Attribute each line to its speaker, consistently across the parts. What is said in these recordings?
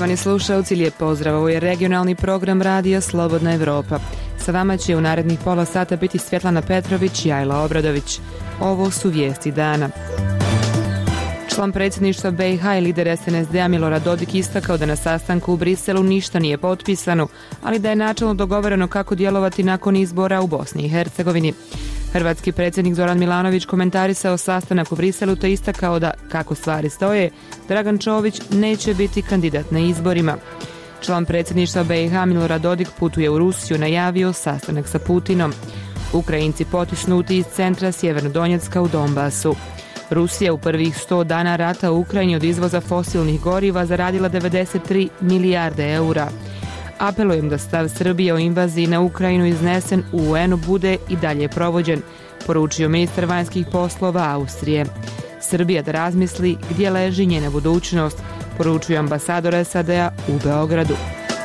Speaker 1: Poštovani slušalci, lijep pozdrav. Ovo je regionalni program Radija Slobodna Evropa. Sa vama će u narednih pola sata biti Svjetlana Petrović i Ajla Obradović. Ovo su vijesti dana. Član predsjedništva BiH i lider SNSD-a Milorad Dodik istakao da na sastanku u Briselu ništa nije potpisano, ali da je načelno dogovoreno kako djelovati nakon izbora u Bosni i Hercegovini. Hrvatski predsjednik Zoran Milanović komentarisao sastanak u Briselu te istakao da, kako stvari stoje, Dragan Čović neće biti kandidat na izborima. Član predsjedništva BiH Milorad Dodik putuje u Rusiju, najavio sastanak sa Putinom. Ukrajinci potisnuti iz centra Sjevernodonjecka u Donbasu. Rusija u prvih 100 dana rata u Ukrajini od izvoza fosilnih goriva zaradila 93 milijarde eura. Apelujem da stav Srbije o invaziji na Ukrajinu iznesen u UN-u bude i dalje provođen, poručio ministar vanjskih poslova Austrije. Srbija da razmisli gdje leži njena budućnost, poručuje ambasador SAD-a u Beogradu.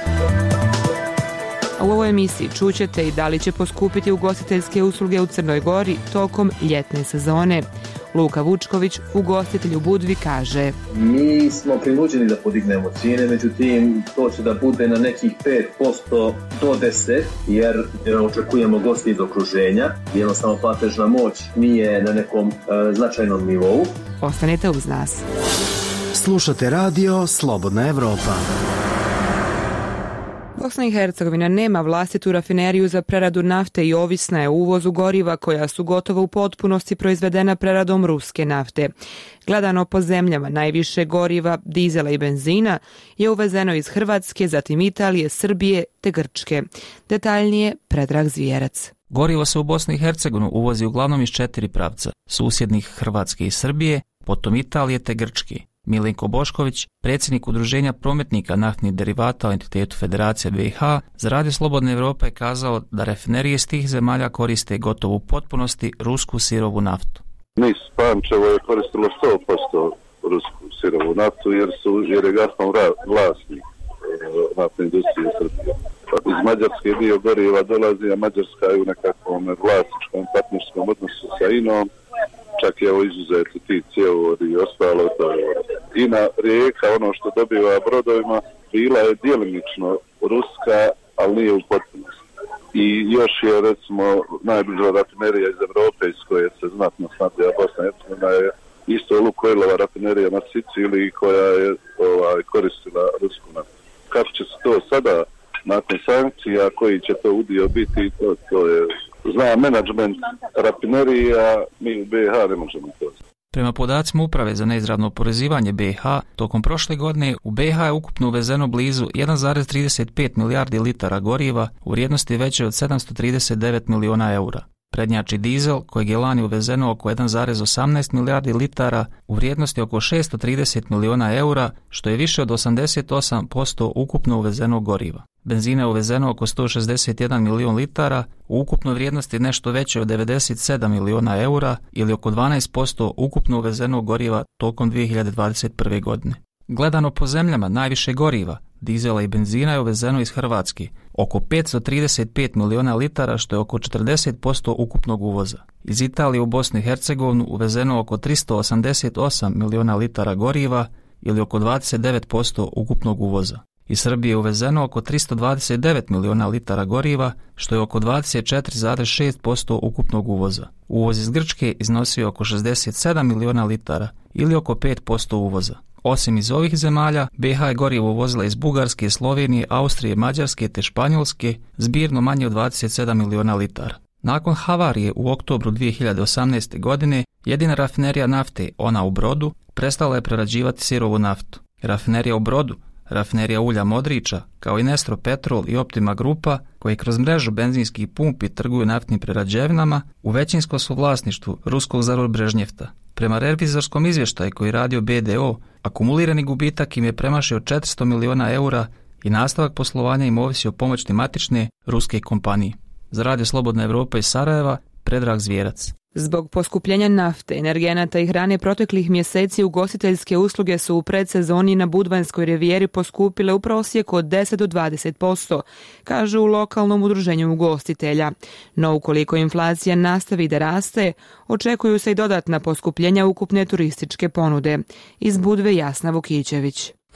Speaker 1: A u ovoj emisiji čućete i da li će poskupiti ugostiteljske usluge u Crnoj Gori tokom ljetne sezone. Luka Vučković, ugostitelj u Budvi, kaže:
Speaker 2: Mi smo prinuđeni da podignemo cijene, međutim to će da bude na nekih 5% do 10%, jer očekujemo gosti iz okruženja. Jednostavno platežna moć nije na nekom značajnom nivou.
Speaker 1: Ostanite uz nas.
Speaker 3: Slušate radio Slobodna Evropa.
Speaker 1: Bosna i Hercegovina nema vlastitu rafineriju za preradu nafte i ovisna je o uvozu goriva koja su gotovo u potpunosti proizvedena preradom ruske nafte. Gledano po zemljama, najviše goriva, dizela i benzina je uvezeno iz Hrvatske, zatim Italije, Srbije te Grčke. Detaljnije Predrag Zvijerac.
Speaker 4: Gorivo se u Bosnu i Hercegovinu uvozi uglavnom iz 4 pravca, susjednih Hrvatske i Srbije, potom Italije te Grčke. Milenko Bošković, predsjednik Udruženja prometnika naftnih derivata u entitetu Federacija BiH, za Radio Slobodne Evrope je kazao da rafinerije iz tih zemalja koriste gotovo u potpunosti rusku sirovu naftu.
Speaker 5: NIS Pančevo je koristilo 100% rusku sirovu naftu jer je Gazprom vlasnik naftne industrije Srbije. Iz Mađarske dio goriva dolazi, a Mađarska je u nekakvom vlasničkom partnerskom odnosu sa INA-om. Čak je ovo izuzeti ti cjevovodi i ostalo. INA Rijeka, ono što dobiva brodovima, bila je djelimično ruska, ali nije u potpunosti. I još je, recimo, najbliža rafinerija iz Evrope iz koje se znatno snabdijeva Bosna i Hercegovina je isto Lukoilova rafinerija na Siciliji koja je koristila rusku naftu. Kako će se to sada, nakon sankcija, koji će to udio biti, to je... Zna menadžment rafinerija, mi u BiH ne možemo to.
Speaker 4: Prema podacima Uprave za neizravno oporezivanje BiH, tokom prošle godine u BiH je ukupno uvezeno blizu 1,35 milijardi litara goriva u vrijednosti veće od 739 miliona eura. Prednjači dizel, kojeg je lani uvezeno oko 1,18 milijardi litara u vrijednosti oko 630 miliona eura, što je više od 88% ukupno uvezenog goriva. Benzina je uvezeno oko 161 milion litara u ukupnoj vrijednosti nešto veće od 97 miliona eura ili oko 12% ukupno uvezenog goriva tokom 2021. godine. Gledano po zemljama, najviše goriva, dizela i benzina je uvezeno iz Hrvatske, oko 535 miliona litara, što je oko 40% ukupnog uvoza. Iz Italije u Bosnu i Hercegovinu uvezeno oko 388 miliona litara goriva ili oko 29% ukupnog uvoza. Iz Srbije je uvezeno oko 329 miliona litara goriva, što je oko 24,6% ukupnog uvoza. Uvoz iz Grčke iznosio oko 67 miliona litara ili oko 5% uvoza. Osim iz ovih zemalja, BiH je gorivo uvozila iz Bugarske, Slovenije, Austrije, Mađarske te Španjolske, zbirno manje od 27 miliona litara. Nakon havarije u oktobru 2018. godine, jedina rafinerija nafte, ona u Brodu, prestala je prerađivati sirovu naftu. Rafinerija u Brodu, rafinerija ulja Modriča, kao i Nestro Petrol i Optima Grupa, koji kroz mrežu benzinskih pumpi trguju naftnim prerađevinama, u većinskom su vlasništvu ruskog Zarubrežnjefta. Prema revizorskom izvještaju koji radio BDO, akumulirani gubitak im je premašio 400 miliona eura i nastavak poslovanja im ovisi o pomoći matične ruske kompanije. Za Radio Slobodna Evropa iz Sarajeva, Predrag Zvijerac.
Speaker 1: Zbog poskupljenja nafte, energenata i hrane proteklih mjeseci ugostiteljske usluge su u predsezoni na Budvanskoj rivijeri poskupile u prosjeku od 10 do 20%, kažu u lokalnom udruženju ugostitelja. No ukoliko inflacija nastavi da raste, očekuju se i dodatna poskupljenja ukupne turističke ponude. Iz Budve Jasna Vukićević.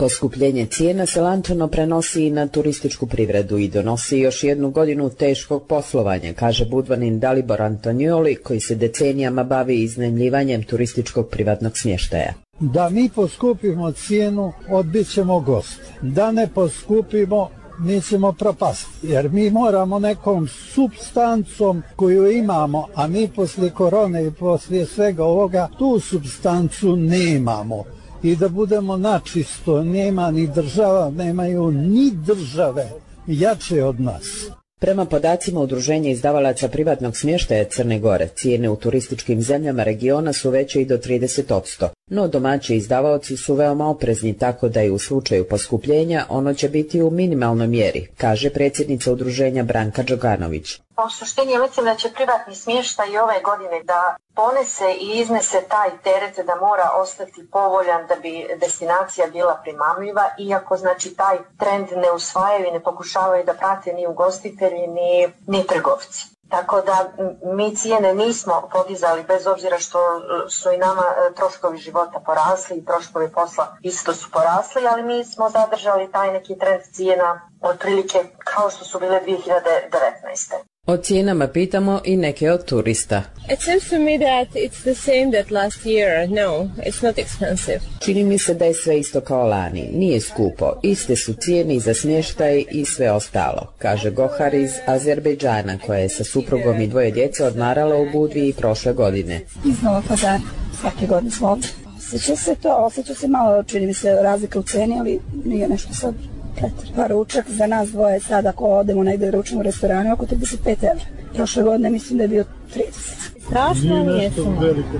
Speaker 6: Poskupljenje cijena se lančano prenosi i na turističku privredu i donosi još jednu godinu teškog poslovanja, kaže Budvanin Dalibor Antonioli, koji se decenijama bavi iznajmljivanjem turističkog privatnog smještaja.
Speaker 7: Da mi poskupimo cijenu, odbit ćemo goste. Da ne poskupimo, mi ćemo propasti. Jer mi moramo nekom supstancom koju imamo, a mi poslije korone i poslije svega ovoga, tu supstancu nemamo. I da budemo načisto, nema ni država, nemaju ni države jače od nas.
Speaker 6: Prema podacima Udruženja izdavalaca privatnog smještaja Crne Gore, cijene u turističkim zemljama regiona su veće i do 30%, no domaći izdavaoci su veoma oprezni, tako da i u slučaju poskupljenja ono će biti u minimalnoj mjeri, kaže predsjednica Udruženja Branka Đoganović.
Speaker 8: U suštini mislim da će privatni smještaj i ove godine da ponese i iznese taj teret da mora ostati povoljan da bi destinacija bila primamljiva, iako znači taj trend ne usvajaju i ne pokušavaju da prate ni ugostitelji ni trgovci. Tako da mi cijene nismo podizali bez obzira što su i nama troškovi života porasli i troškovi posla isto su porasli, ali mi smo zadržali taj neki trend cijena otprilike kao što su bile 2019.
Speaker 6: O cijenama pitamo i neke od turista.
Speaker 9: It seems to me that it's the same that last year. No, it's not expensive.
Speaker 6: Čini mi se da je sve isto kao lani. Nije skupo. Iste su cijene za smještaj i sve ostalo, kaže Gohar iz Azerbejdžana, koja je sa suprugom i 2 djece odmarala u Budvi prošle godine.
Speaker 10: Iz Novog Pazara. Svake godine smo ovdje. Osjeća se malo, čini mi se, razlika u ceni, ali nije nešto sad. Pa ručak za nas dvoje sad ako odemo negdje ručamo u restoranu oko 35 €. Prošle godine mislim da je bio 30.
Speaker 9: Strašno nije samo.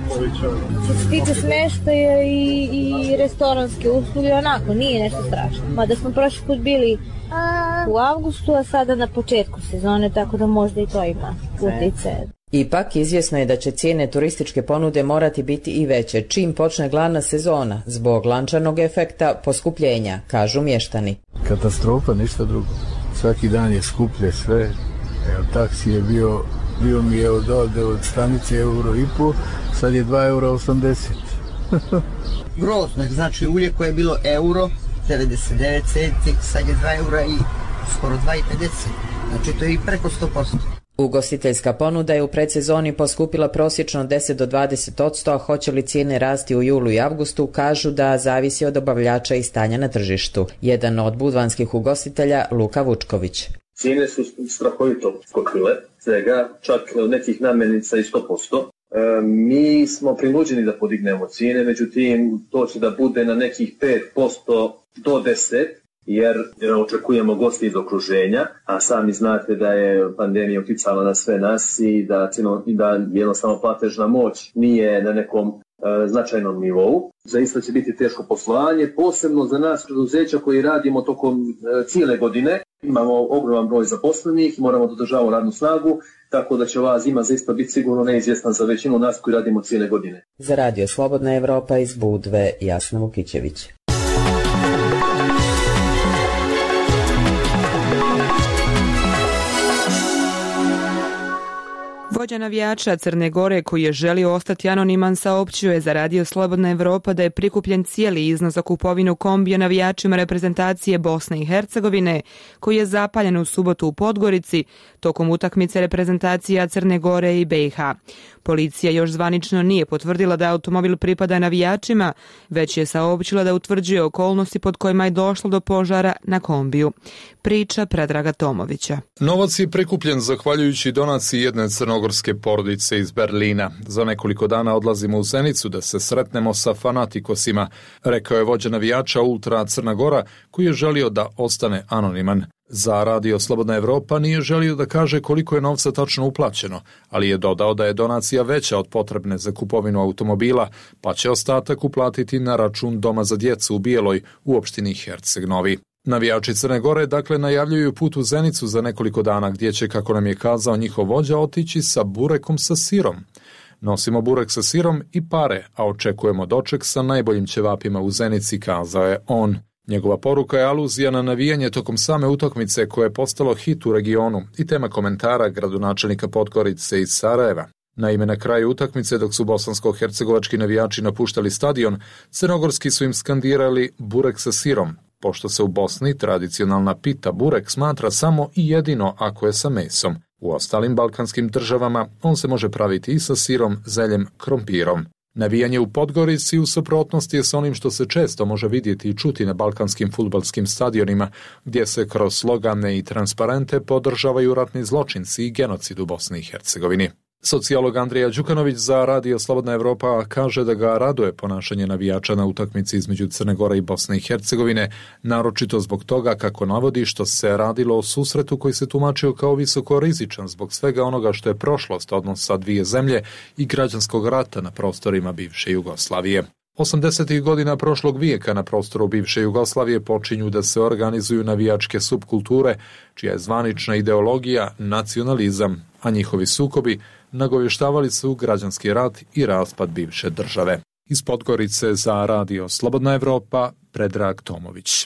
Speaker 9: Što se tiče smještaja i restoranske usluge, onako nije nešto strašno. Mada smo prošli put bili u avgustu, a sada na početku sezone, tako da možda i to ima utjecaj.
Speaker 6: Ipak, izvjesno je da će cijene turističke ponude morati biti i veće čim počne glavna sezona, zbog lančanog efekta poskupljenja, kažu mještani.
Speaker 11: Katastrofa, ništa drugo. Svaki dan je skuplje sve. Evo, taksi je bio mi je od stanice €1,5, sad je €2,80.
Speaker 12: Grozno, znači ulje koje je bilo €1,99, sad je €2 i skoro €2,50. Znači to je i preko 100%.
Speaker 6: Ugostiteljska ponuda je u predsezoni poskupila prosječno 10 do 20%, a hoće li cijene rasti u julu i avgustu, kažu da zavisi od dobavljača i stanja na tržištu. Jedan od budvanskih ugostitelja, Luka Vučković.
Speaker 2: Cijene su strahovito skokile, svega čak nekih namirnica i 100%. Mi smo prinuđeni da podignemo cijene, međutim to će da bude na nekih 5% do 10%. Jer očekujemo gosti iz okruženja, a sami znate da je pandemija uticala na sve nas i da jednostavno platežna moć nije na nekom značajnom nivou. Zaista će biti teško poslovanje, posebno za nas preduzeća koji radimo tokom cijele godine. Imamo ogroman broj zaposlenih, moramo da održavamo radnu snagu, tako da će ova zima zaista biti sigurno neizvjesna za većinu nas koji radimo cijele godine.
Speaker 6: Za Radio Slobodna Evropa iz Budve, Jasna Vukićević.
Speaker 1: Vođa navijača Crne Gore, koji je želio ostati anoniman, saopćio je za Radio Slobodna Evropa da je prikupljen cijeli iznos za kupovinu kombija navijačima reprezentacije Bosne i Hercegovine, koji je zapaljen u subotu u Podgorici tokom utakmice reprezentacija Crne Gore i BiH. Policija još zvanično nije potvrdila da automobil pripada navijačima, već je saopćila da utvrđuje okolnosti pod kojima je došlo do požara na kombiju. Priča Predraga Tomovića.
Speaker 13: Novac je prikupljen zahvaljujući donaciji jedne crnogorske porodice iz Berlina. Za nekoliko dana odlazimo u Zenicu da se sretnemo sa fanatikosima, rekao je vođa navijača Ultra Crna Gora, koji je želio da ostane anoniman. Za Radio Slobodna Evropa nije želio da kaže koliko je novca tačno uplaćeno, ali je dodao da je donacija veća od potrebne za kupovinu automobila, pa će ostatak uplatiti na račun Doma za djecu u Bijeloj u opštini Herceg Novi. Navijači Crne Gore dakle najavljuju put u Zenicu za nekoliko dana, gdje će, kako nam je kazao njihov vođa, otići sa burekom sa sirom. Nosimo burek sa sirom i pare, a očekujemo doček sa najboljim ćevapima u Zenici, kazao je on. Njegova poruka je aluzija na navijanje tokom same utakmice koje je postalo hit u regionu i tema komentara gradonačelnika Podgorice iz Sarajeva. Naime, na kraju utakmice, dok su bosansko-hercegovački navijači napuštali stadion, crnogorski su im skandirali burek sa sirom, pošto se u Bosni tradicionalna pita burek smatra samo i jedino ako je sa mesom. U ostalim balkanskim državama on se može praviti i sa sirom, zeljem, krompirom. Navijanje u Podgorici u suprotnosti je s onim što se često može vidjeti i čuti na balkanskim fudbalskim stadionima, gdje se kroz slogane i transparente podržavaju ratni zločinci i genocid u Bosni i Hercegovini. Sociolog Andrija Đukanović za Radio Slobodna Evropa kaže da ga raduje ponašanje navijača na utakmici između Crne Gore i Bosne i Hercegovine, naročito zbog toga, kako navodi, što se radilo o susretu koji se tumačio kao visoko rizičan zbog svega onoga što je prošlost odnosa dvije zemlje i građanskog rata na prostorima bivše Jugoslavije. 80. godina prošlog vijeka na prostoru bivše Jugoslavije počinju da se organizuju navijačke subkulture, čija je zvanična ideologija nacionalizam, a njihovi sukobi nagovještavali su građanski rat i raspad bivše države. Iz Podgorice za Radio Slobodna Evropa, Predrag Tomović.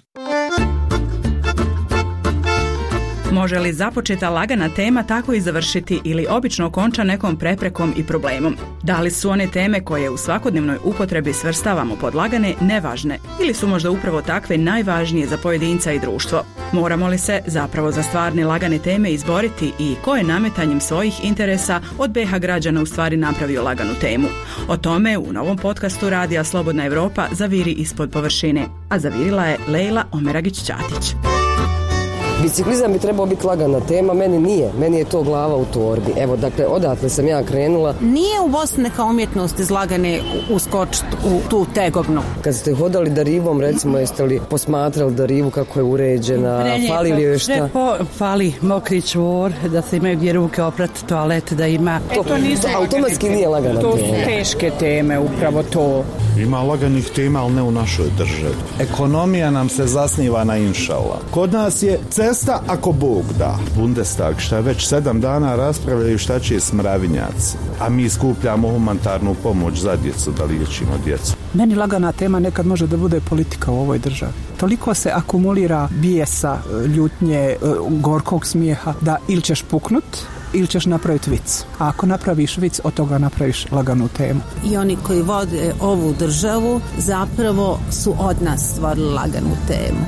Speaker 14: Može li započeta lagana tema tako i završiti ili obično konča nekom preprekom i problemom? Da li su one teme koje u svakodnevnoj upotrebi svrstavamo pod lagane nevažne ili su možda upravo takve najvažnije za pojedinca i društvo? Moramo li se zapravo za stvarne lagane teme izboriti i ko je nametanjem svojih interesa od BiH građana u stvari napravio laganu temu? O tome u novom podcastu Radija Slobodna Evropa Zaviri ispod površine, a zavirila je Lejla Omeragić-Ćatić.
Speaker 15: Biciklizam bi trebao biti lagana tema, meni nije. Meni je to glava u torbi. Evo, dakle, odatle sam ja krenula.
Speaker 16: Nije u Bosni neka umjetnost iz lagane uskočiti u tu tegovnu.
Speaker 15: Kad ste hodali Darivom, recimo, jeste li posmatrali Darivu kako je uređena? Fali li joj šta?
Speaker 16: Fali mokri čvor, da se imaju gdje ruke oprati, toalet, da ima.
Speaker 15: To automatski nije lagana tema.
Speaker 16: To su teške teme, upravo to.
Speaker 17: Ima laganih tema, ali ne u našoj državi. Ekonomija nam se zasniva na inšala. Kod nas je cesta ako Bog da. Bundestag šta već 7 dana raspravljaju šta će smravinjaci, a mi skupljamo humanitarnu pomoć za djecu, da liječimo djecu.
Speaker 18: Meni lagana tema nekad može da bude politika u ovoj državi. Toliko se akumulira bijesa, ljutnje, gorkog smijeha da ili ćeš puknut ili ćeš napraviti vic. A ako napraviš vic, od toga napraviš laganu temu.
Speaker 16: I oni koji vode ovu državu zapravo su od nas stvorili laganu temu.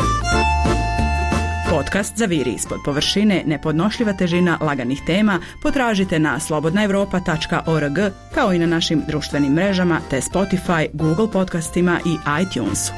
Speaker 14: Podcast Zaviri ispod površine, nepodnošljiva težina laganih tema potražite na slobodnaevropa.org kao i na našim društvenim mrežama te Spotify, Google podcastima i iTunesu.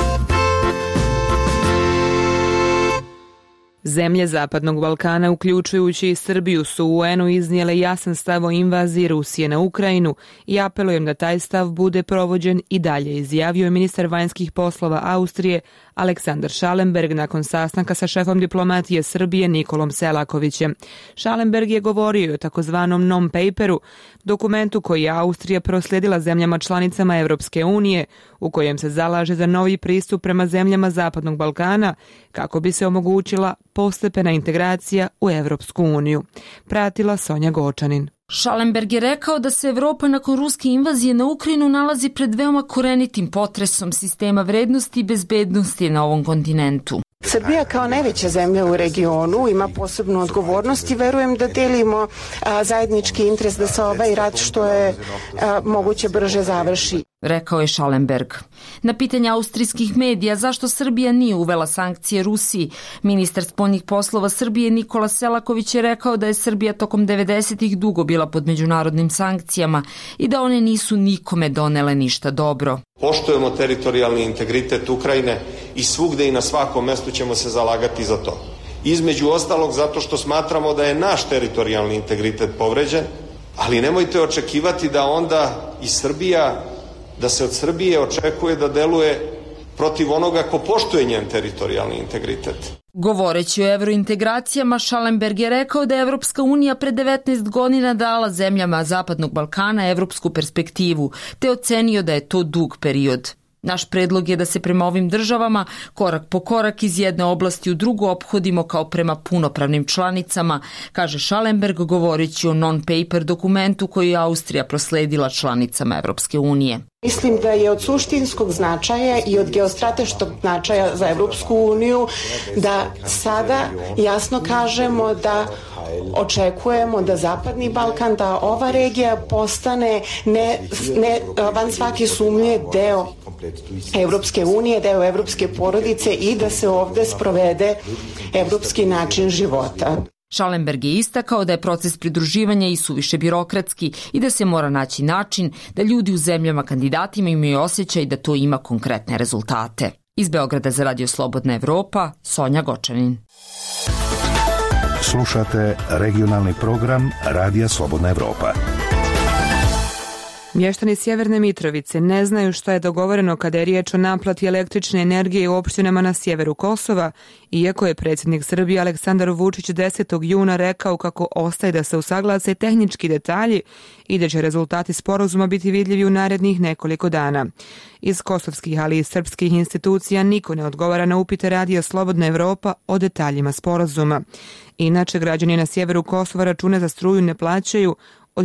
Speaker 1: Zemlje Zapadnog Balkana, uključujući i Srbiju, su u UN-u iznijele jasan stav o invaziji Rusije na Ukrajinu i apelujem da taj stav bude provođen i dalje, izjavio je ministar vanjskih poslova Austrije Aleksandar Schallenberg nakon sastanka sa šefom diplomatije Srbije Nikolom Selakovićem. Schallenberg je govorio o takozvanom non-paperu, dokumentu koji je Austrija proslijedila zemljama članicama Europske unije, u kojem se zalaže za novi pristup prema zemljama Zapadnog Balkana kako bi se omogućila postepena integracija u Europsku uniju. Pratila Sonja Gočanin.
Speaker 19: Schallenberg je rekao da se Evropa nakon ruske invazije na Ukrajinu nalazi pred veoma korenitim potresom sistema vrednosti i bezbednosti na ovom kontinentu.
Speaker 20: Srbija kao najveća zemlja u regionu ima posebnu odgovornost i verujem da delimo zajednički interes da se ovaj rat što je moguće brže završi,
Speaker 19: rekao je Schallenberg. Na pitanje austrijskih medija zašto Srbija nije uvela sankcije Rusiji, ministar spoljnih poslova Srbije Nikola Selaković je rekao da je Srbija tokom 90-ih dugo bila pod međunarodnim sankcijama i da one nisu nikome donele ništa dobro.
Speaker 21: Poštujemo teritorijalni integritet Ukrajine i svugde i na svakom mestu ćemo se zalagati za to. Između ostalog zato što smatramo da je naš teritorijalni integritet povređen, ali nemojte očekivati da onda i Srbija, da se od Srbije očekuje da deluje protiv onoga ko poštuje njen teritorijalni integritet.
Speaker 19: Govoreći o evrointegracijama, Schallenberg je rekao da je Evropska unija pre 19 godina dala zemljama Zapadnog Balkana evropsku perspektivu, te ocenio da je to dug period. Naš predlog je da se prema ovim državama korak po korak iz jedne oblasti u drugu ophodimo kao prema punopravnim članicama, kaže Schallenberg govoreći o non-paper dokumentu koji je Austrija prosledila članicama Evropske unije.
Speaker 20: Mislim da je od suštinskog značaja i od geostrateškog značaja za Evropsku uniju da sada jasno kažemo da očekujemo da Zapadni Balkan, da ova regija postane ne van svake sumnje deo Evropske unije, deo evropske porodice i da se ovde sprovede evropski način života.
Speaker 19: Schallenberg je istakao da je proces pridruživanja i suviše birokratski i da se mora naći način da ljudi u zemljama kandidatima imaju osjećaj da to ima konkretne rezultate. Iz Beograda za Radio Slobodna Evropa, Sonja Gočanin.
Speaker 3: Slušate regionalni program Radija Slobodna Evropa.
Speaker 1: Mještani Sjeverne Mitrovice ne znaju šta je dogovoreno kada je riječ o naplati električne energije u opštinama na sjeveru Kosova, iako je predsjednik Srbije Aleksandar Vučić 10. juna rekao kako ostaje da se usaglase tehnički detalji i da će rezultati sporazuma biti vidljivi u narednih nekoliko dana. Iz kosovskih, ali i srpskih institucija niko ne odgovara na upite Radija Slobodna Evropa o detaljima sporazuma. Inače, građani na sjeveru Kosova račune za struju ne plaćaju od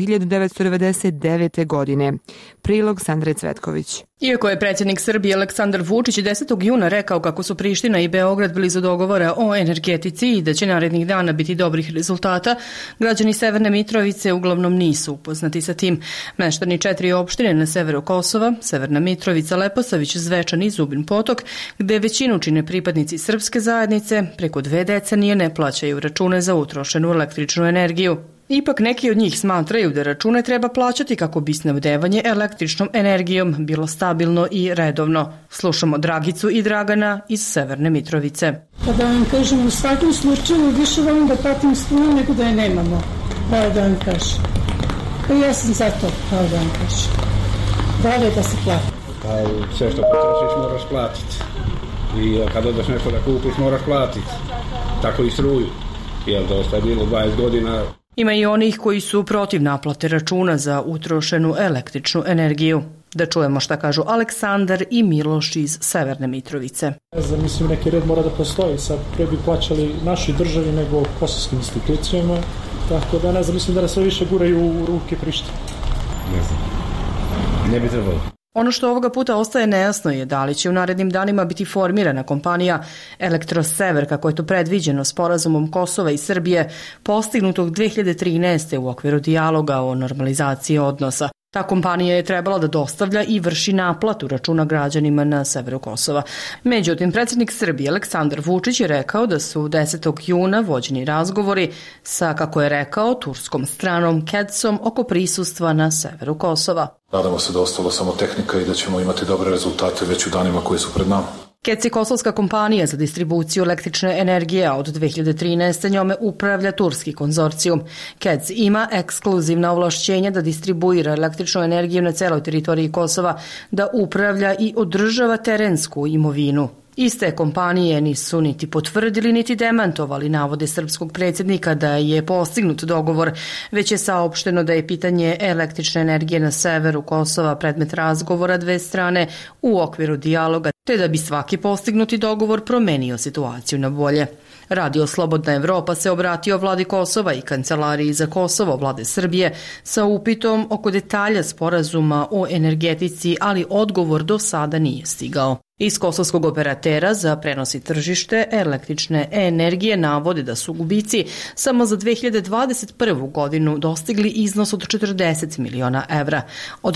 Speaker 1: 1999. godine. Prilog Sandre Cvetković.
Speaker 22: Iako je predsjednik Srbije Aleksandar Vučić 10. juna rekao kako su Priština i Beograd blizu dogovora o energetici i da će narednih dana biti dobrih rezultata, građani Severne Mitrovice uglavnom nisu upoznati sa tim. Meštani 4 opštine na severu Kosova, Severna Mitrovica, Leposavić, Zvečan i Zubin Potok, gde većinu čine pripadnici srpske zajednice, preko 2 decenije ne plaćaju račune za utrošenu električnu energiju. Ipak neki od njih smatraju da račune treba plaćati kako bi snabdevanje električnom energijom bilo stabilno i redovno. Slušamo Dragicu i Dragana iz Severne Mitrovice.
Speaker 23: Pa da vam kažem, u svakom slučaju više volim da platim struju nego da je nemamo. Pravo da vam kažem. Pa ja sam za to, pravo da vam kažem. Bolje da se plati.
Speaker 24: Pa sve što potrošiš moraš platiti. I kad odeš nešto da kupiš moraš platiti. Tako i struju. Jer dosta je bilo 20 godina.
Speaker 22: Ima i onih koji su protiv naplate računa za utrošenu električnu energiju. Da čujemo šta kažu Aleksandar i Miloš iz Severne Mitrovice.
Speaker 25: Mislim, neki red mora da postoji. Sad pre bi plaćali našoj državi nego kosovskim institucijama. Tako da mislim da nas sve više guraju u ruke Prištine.
Speaker 24: Ne znam. Ne bi trebalo.
Speaker 22: Ono što ovoga puta ostaje nejasno je da li će u narednim danima biti formirana kompanija Elektrosever, kako je to predviđeno sporazumom Kosova i Srbije, postignutog 2013. u okviru dijaloga o normalizaciji odnosa. Ta kompanija je trebala da dostavlja i vrši naplatu računa građanima na severu Kosova. Međutim, predsjednik Srbije Aleksandar Vučić je rekao da su 10. juna vođeni razgovori sa, kako je rekao, turskom stranom KEDS-om oko prisustva na severu Kosova.
Speaker 26: Nadamo se da ostalo samo tehnika i da ćemo imati dobre rezultate već u danima koji su pred nama.
Speaker 22: KEDS je kosovska kompanija za distribuciju električne energije, a od 2013. njome upravlja turski konzorcijum. KEDS ima ekskluzivna ovlašćenja da distribuira električnu energiju na celoj teritoriji Kosova, da upravlja i održava terensku imovinu. Iste kompanije nisu niti potvrdili niti demantovali navode srpskog predsjednika da je postignut dogovor, već je saopšteno da je pitanje električne energije na severu Kosova predmet razgovora dve strane u okviru dijaloga, te da bi svaki postignuti dogovor promenio situaciju na bolje. Radio Slobodna Evropa se obratio vladi Kosova i Kancelariji za Kosovo vlade Srbije sa upitom oko detalja sporazuma o energetici, ali odgovor do sada nije stigao. Iz kosovskog operatera za prenos i tržište električne energije navode da su gubici samo za 2021. godinu dostigli iznos od 40 miliona evra. Od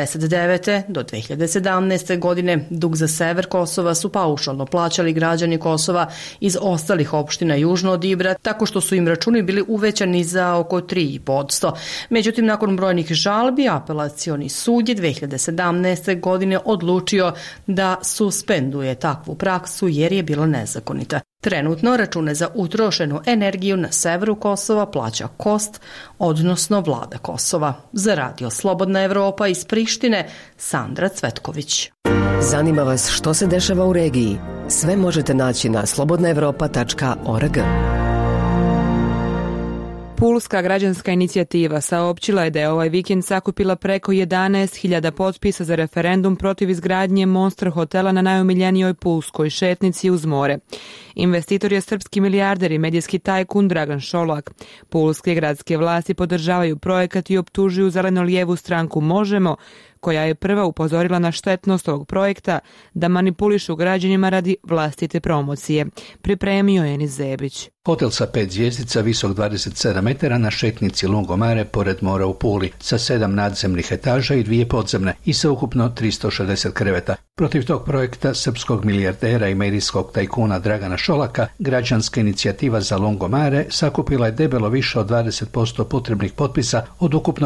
Speaker 22: 1999. do 2017. godine dug za sever Kosova su paušalno plaćali građani Kosova iz ostalih opština južno od Ibra, tako što su im računi bili uvećani za oko 3,5%. Međutim, nakon brojnih žalbi, apelacioni sud je 2017. godine odlučio da suspenduje takvu praksu jer je bila nezakonita. Trenutno račune za utrošenu energiju na severu Kosova plaća KOST, odnosno vlada Kosova. Za Radio Slobodna Evropa iz Prištine, Sandra Cvetković.
Speaker 15: Zanima vas što se dešava u regiji? Sve možete naći na slobodnaevropa.org.
Speaker 1: Pulska građanska inicijativa saopćila je da je ovaj vikend sakupila preko 11.000 potpisa za referendum protiv izgradnje monster hotela na najomiljenijoj pulskoj šetnici uz more. Investitor je srpski milijarder i medijski tajkun Dragan Šolak. Pulske gradske vlasti podržavaju projekat i optužuju zeleno-lijevu stranku Možemo, koja je prva upozorila na štetnost ovog projekta, da manipulišu građanima radi vlastite promocije. Pripremio je Enis Zebić.
Speaker 4: Hotel sa 5 zvjezdica, visok 27 metara na šetnici Lungomare pored mora u Puli, sa 7 nadzemnih etaža i 2 podzemne i sa ukupno 360 kreveta. Protiv tog projekta srpskog milijardera i medijskog tajkuna Dragana Šolaka, građanska inicijativa za Lungomare sakupila je debelo više od 20% potrebnih potpisa od ukupno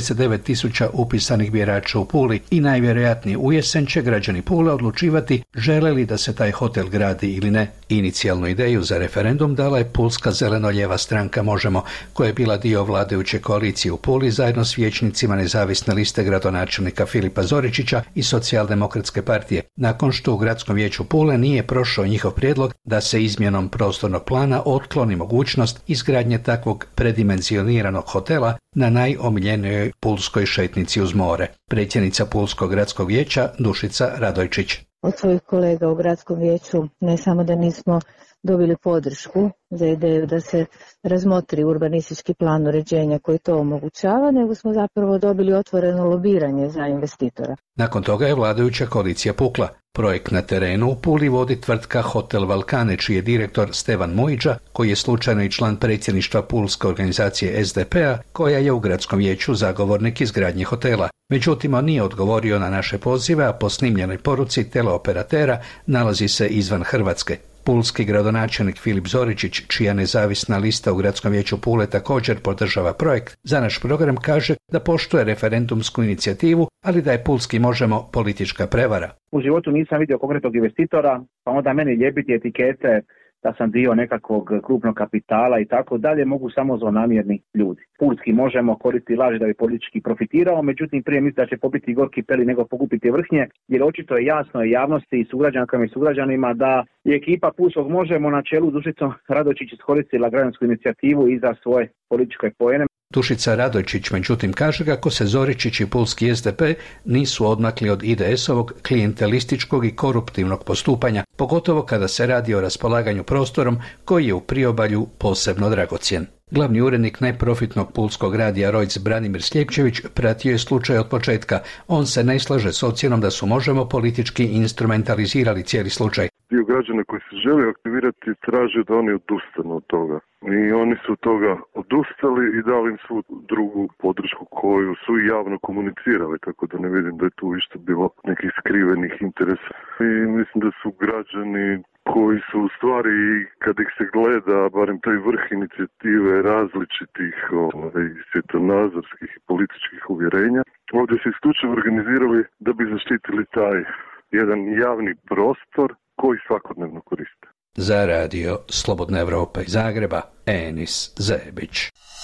Speaker 4: 49.000 upisanih birača u Puli i najvjerojatnije u jesen će građani Pule odlučivati žele li da se taj hotel gradi ili ne. Inicijalnu ideju za referendum dala je pulska zeleno-lijeva stranka Možemo, koja je bila dio vladajuće koalicije u Puli zajedno s vijećnicima nezavisne liste gradonačelnika Filipa Zoričića i socijaldemokratske partije, nakon što u gradskom vijeću Pule nije prošao njihov prijedlog da se izmjenom prostornog plana otkloni mogućnost izgradnje takvog predimenzioniranog hotela na najomiljenijoj pulskoj šetnici uz more. Predsjednica Pulskog gradskog vijeća Dušica Radojčić.
Speaker 5: Od svojih kolega u gradskom vijeću ne samo da nismo dobili podršku za ideju da se razmotri urbanistički plan uređenja koji to omogućava, nego smo zapravo dobili otvoreno lobiranje za investitora.
Speaker 4: Nakon toga je vladajuća koalicija pukla. Projekt na terenu u Puli vodi tvrtka Hotel Valkane, čiji je direktor Stevan Mujiđa, koji je slučajno i član predsjedništva pulske organizacije SDP-a, koja je u gradskom vijeću zagovornik izgradnje hotela. Međutim, on nije odgovorio na naše pozive, a po snimljenoj poruci teleoperatera nalazi se izvan Hrvatske. Pulski gradonačelnik Filip Zoričić, čija nezavisna lista u gradskom vijeću Pule također podržava projekt, za naš program kaže da poštuje referendumsku inicijativu, ali da je pulski Možemo politička prevara.
Speaker 7: U životu nisam vidio konkretnog investitora, pa onda meni ljepiti etikete da sam dio nekakvog krupnog kapitala i tako dalje, mogu samo zlonamjerni ljudi. Pulski Možemo koristiti laži da bi politički profitirao, međutim prije misli da će popiti gorki peli nego pokupiti vrhnje, jer očito je jasno i javnosti i sugrađankama i sugrađanima da je ekipa Pulskog Možemo na čelu s Dušicom Radojčić iskoristila građansku inicijativu i za svoje političke poene.
Speaker 4: Dušica Radojčić međutim kaže kako se Zoričić i pulski SDP nisu odmakli od IDS-ovog klijentelističkog i koruptivnog postupanja, pogotovo kada se radi o raspolaganju prostorom koji je u priobalju posebno dragocjen. Glavni urednik neprofitnog pulskog radija Rojc Branimir Sljepčević pratio je slučaj od početka. On se ne slaže s ocjenom da su Možemo politički instrumentalizirali cijeli slučaj.
Speaker 8: Dio građana koji se želi aktivirati traže da oni odustanu od toga. I oni su od toga odustali i dali im svu drugu podršku koju su i javno komunicirali, tako da ne vidim da je tu isto bilo nekih skrivenih interesa. I mislim da su građani koji su u stvari, kad ih se gleda, barem taj vrh inicijative različitih svjetonazorskih i političkih uvjerenja, ovdje se isključivo organizirali da bi zaštitili taj jedan javni prostor koji svakodnevno koriste.
Speaker 4: Za radio Slobodna Evropa iz Zagreba, Enis Zebić.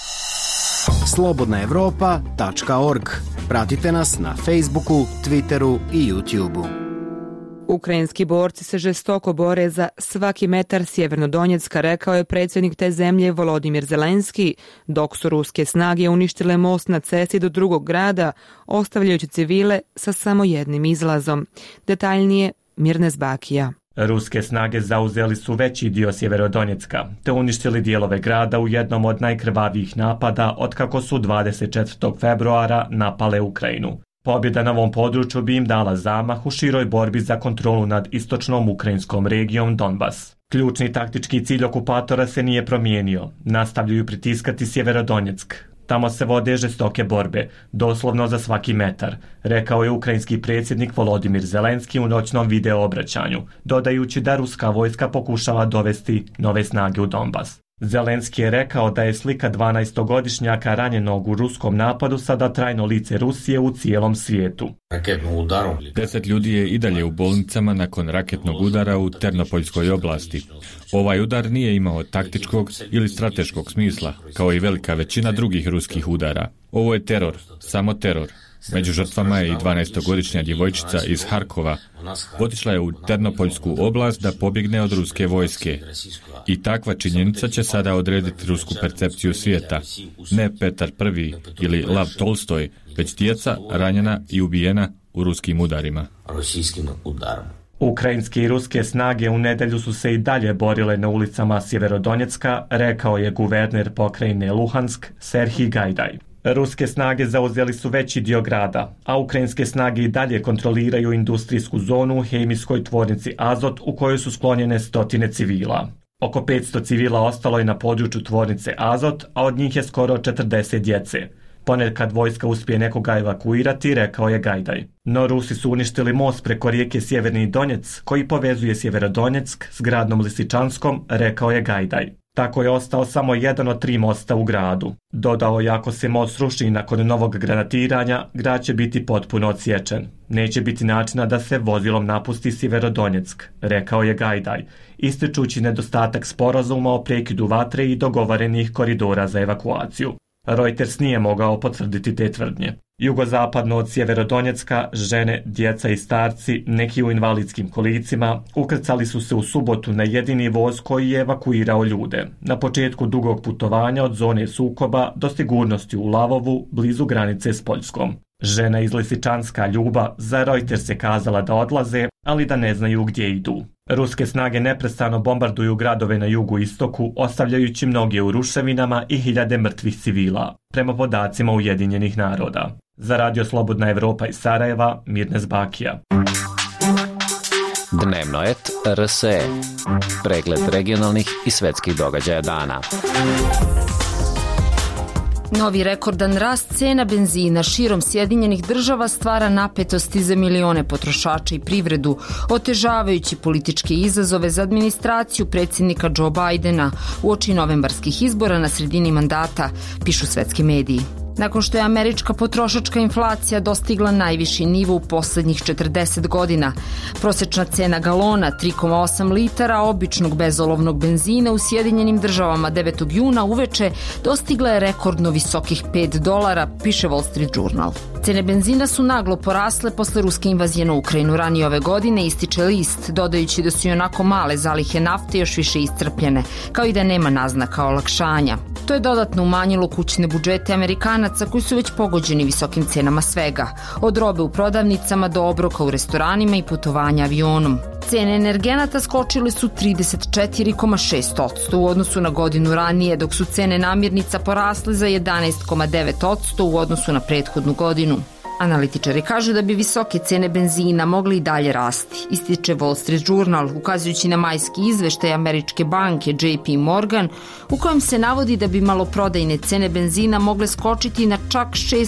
Speaker 9: slobodnaevropa.org. Pratite nas na Facebooku, Twitteru i YouTubeu.
Speaker 1: Ukrajinski borci se žestoko bore za svaki metar Sjevernodonjecka, rekao je predsjednik te zemlje Volodimir Zelenski, dok su ruske snage uništile most na cesti do drugog grada, ostavljajući civile sa samo jednim izlazom. Detaljnije Mirnes Bakija.
Speaker 10: Ruske snage zauzeli su veći dio Sjeverodonjecka, te uništili dijelove grada u jednom od najkrvavijih napada otkako su 24. februara napale Ukrajinu. Pobjeda na ovom području bi im dala zamah u široj borbi za kontrolu nad istočnom ukrajinskom regijom Donbas. Ključni taktički cilj okupatora se nije promijenio. Nastavljaju pritiskati Sjeverodonjeck. Tamo se vode žestoke borbe, doslovno za svaki metar, rekao je ukrajinski predsjednik Volodimir Zelenski u noćnom video obraćanju, dodajući da ruska vojska pokušava dovesti nove snage u Donbas. Zelenski je rekao da je slika 12-godišnjaka ranjenog u ruskom napadu sada trajno lice Rusije u cijelom svijetu.
Speaker 27: 10 ljudi je i dalje u bolnicama nakon raketnog udara u Ternopoljskoj oblasti. Ovaj udar nije imao taktičkog ili strateškog smisla, kao i velika većina drugih ruskih udara. Ovo je teror, samo teror. Među žrtvama je i 12-godišnja djevojčica iz Harkova. Otišla je u Ternopoljsku oblast da pobjegne od ruske vojske. I takva činjenica će sada odrediti rusku percepciju svijeta. Ne Petar I ili Lav Tolstoj, već djeca ranjena i ubijena u ruskim udarima.
Speaker 10: Ukrajinske i ruske snage u nedjelju su se i dalje borile na ulicama Sjeverodonjecka, rekao je guverner pokrajine Luhansk Serhij Gajdaj. Ruske snage zauzeli su veći dio grada, a ukrajinske snage i dalje kontroliraju industrijsku zonu u hemijskoj tvornici Azot u kojoj su sklonjene stotine civila. Oko 500 civila ostalo je na području tvornice Azot, a od njih je skoro 40 djece. Ponekad vojska uspije nekoga evakuirati, rekao je Gajdaj. No Rusi su uništili most preko rijeke Sjeverni Donjec, koji povezuje Sjeverodonjeck s gradom Lisičanskom, rekao je Gajdaj. Tako je ostao samo jedan od 3 mosta u gradu. Dodao je ako se most sruši nakon novog granatiranja, grad će biti potpuno odsječen. Neće biti načina da se vozilom napusti Sjeverodonjeck, rekao je Gajdaj, ističući nedostatak sporazuma o prekidu vatre i dogovorenih koridora za evakuaciju. Reuters nije mogao potvrditi te tvrdnje. Jugozapadno od Sjeverodonjecka žene, djeca i starci, neki u invalidskim kolicima, ukrcali su se u subotu na jedini voz koji je evakuirao ljude. Na početku dugog putovanja od zone sukoba do sigurnosti u Lavovu, blizu granice s Poljskom. Žena iz Lisičanska Ljuba za Reuters je kazala da odlaze, ali da ne znaju gdje idu. Ruske snage neprestano bombarduju gradove na jugu istoku, ostavljajući mnoge u ruševinama i hiljade mrtvih civila, prema podacima Ujedinjenih naroda. Za Radio Slobodna Evropa iz Sarajeva, Mirnes Bakija.
Speaker 2: Dnevnoet RSE. Pregled regionalnih i svetskih događaja dana.
Speaker 19: Novi rekordan rast cena benzina širom Sjedinjenih država stvara napetosti za milione potrošača i privredu, otežavajući političke izazove za administraciju predsjednika Joe Bidena uoči novembarskih izbora na sredini mandata, pišu svetski mediji. Nakon što je američka potrošačka inflacija dostigla najviši nivo u posljednjih 40 godina, prosječna cena galona 3,8 litara običnog bezolovnog benzina u Sjedinjenim državama 9. juna uveče dostigla je rekordno visokih $5, piše Wall Street Journal. Cene benzina su naglo porasle posle ruske invazije na Ukrajinu ranije ove godine, ističe list, dodajući da su i onako male zalihe nafte još više iscrpljene, kao i da nema naznaka olakšanja. To je dodatno umanjilo kućne budžete Amerikanaca koji su već pogođeni visokim cenama svega, od robe u prodavnicama do obroka u restoranima i putovanja avionom. Cene energenata skočile su 34,6% u odnosu na godinu ranije, dok su cene namirnica porasle za 11,9% u odnosu na prethodnu godinu. Analitičari kažu da bi visoke cene benzina mogli i dalje rasti, ističe Wall Street Journal, ukazujući na majski izveštaj američke banke JP Morgan, u kojem se navodi da bi maloprodajne cene benzina mogle skočiti na čak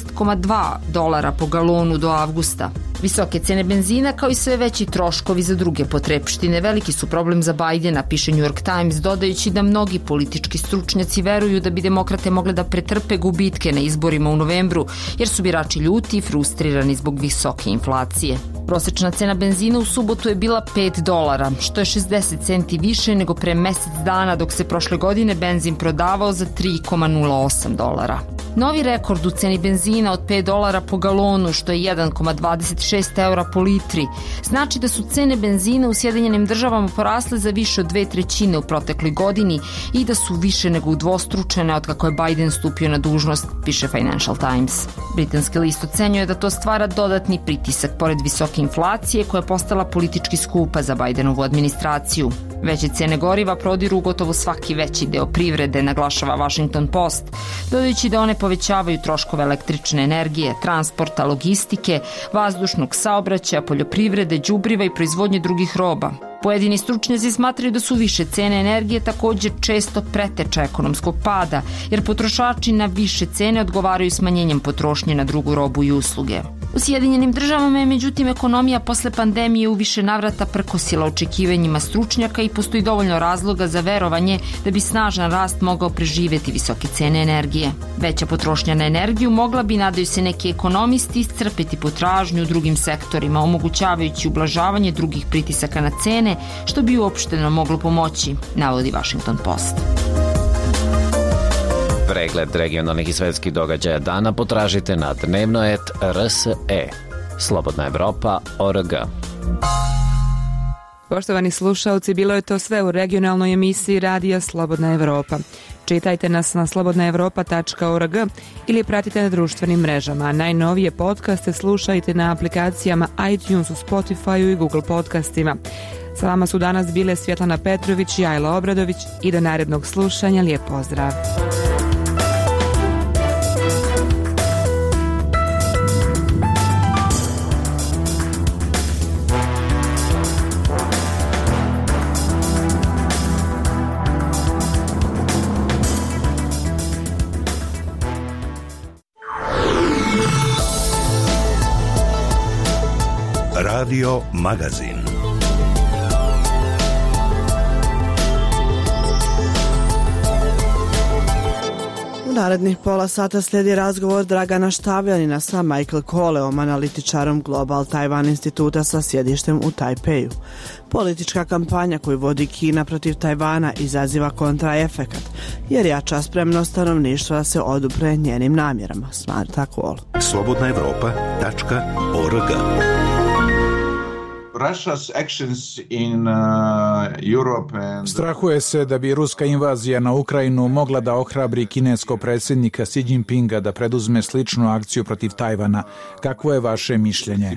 Speaker 19: $6,2 po galonu do avgusta. Visoke cene benzina, kao i sve veći troškovi za druge potrepštine, veliki su problem za Bidena, piše New York Times, dodajući da mnogi politički stručnjaci veruju da bi demokrate mogle da pretrpe gubitke na izborima u novembru, jer su birači ljuti i frustrirani zbog visoke inflacije. Prosječna cena benzina u subotu je bila $5, što je 60 centi više nego pre mesec dana, dok se prošle godine benzin prodavao za $3,08. Novi rekord u ceni benzina od $5 po galonu, što je 1,26 eura po litri, znači da su cene benzina u Sjedinjenim državama porasle za više od 2/3 u protekloj godini i da su više nego udvostručene od kako je Biden stupio na dužnost, piše Financial Times. Britanski list ocenjuje da to stvara dodatni pritisak pored visoke inflacije koja je postala politički skupa za Bidenovu administraciju. Veće cene goriva prodiru gotovo svaki veći deo privrede, naglašava Washington Post, dodajući da one povećavaju troškove električne energije, transporta, logistike, vazdušnog saobraćaja, poljoprivrede, đubriva i proizvodnje drugih roba. Pojedini stručnjaci smatraju da su više cene energije također često preteča ekonomskog pada, jer potrošači na više cene odgovaraju smanjenjem potrošnje na drugu robu i usluge. U Sjedinjenim državama je međutim ekonomija posle pandemije u više navrata prkosila očekivanjima stručnjaka i postoji dovoljno razloga za verovanje da bi snažan rast mogao preživjeti visoke cene energije. Veća potrošnja na energiju mogla bi, nadaju se neki ekonomisti, iscrpiti potražnju u drugim sektorima, omogućavajući ublažavanje drugih pritisaka na cene, što bi uopšteno moglo pomoći, navodi Washington Post.
Speaker 2: Pregled regionalnih i svetskih događaja dana potražite na dnevnoet.rse. Slobodna Evropa.org.
Speaker 1: Poštovani slušalci, bilo je to sve u regionalnoj emisiji Radija Slobodna Evropa. Čitajte nas na slobodnaevropa.org ili pratite na društvenim mrežama. Najnovije podcaste slušajte na aplikacijama iTunes, u Spotify i Google podcastima. Sa vama su danas bile Svjetlana Petrović i Ajla Obradović i do narednog slušanja lijep pozdrav.
Speaker 3: Radio Magazin.
Speaker 6: U narednih pola sata slijedi razgovor Dragana Štavljanina sa Michael Koleom, analitičarom Global Taiwan instituta sa sjedištem u Tajpeju. Politička kampanja koju vodi Kina protiv Tajvana izaziva kontraefekat, jer jača spremnost stanovništva da se odupre njenim namjerama, smatra Kol.
Speaker 3: slobodnaevropa.org.
Speaker 24: Strahuje se da bi ruska invazija na Ukrajinu mogla da ohrabri kineskog predsjednika Xi Jinpinga da preduzme sličnu akciju protiv Tajvana. Kakvo je vaše mišljenje?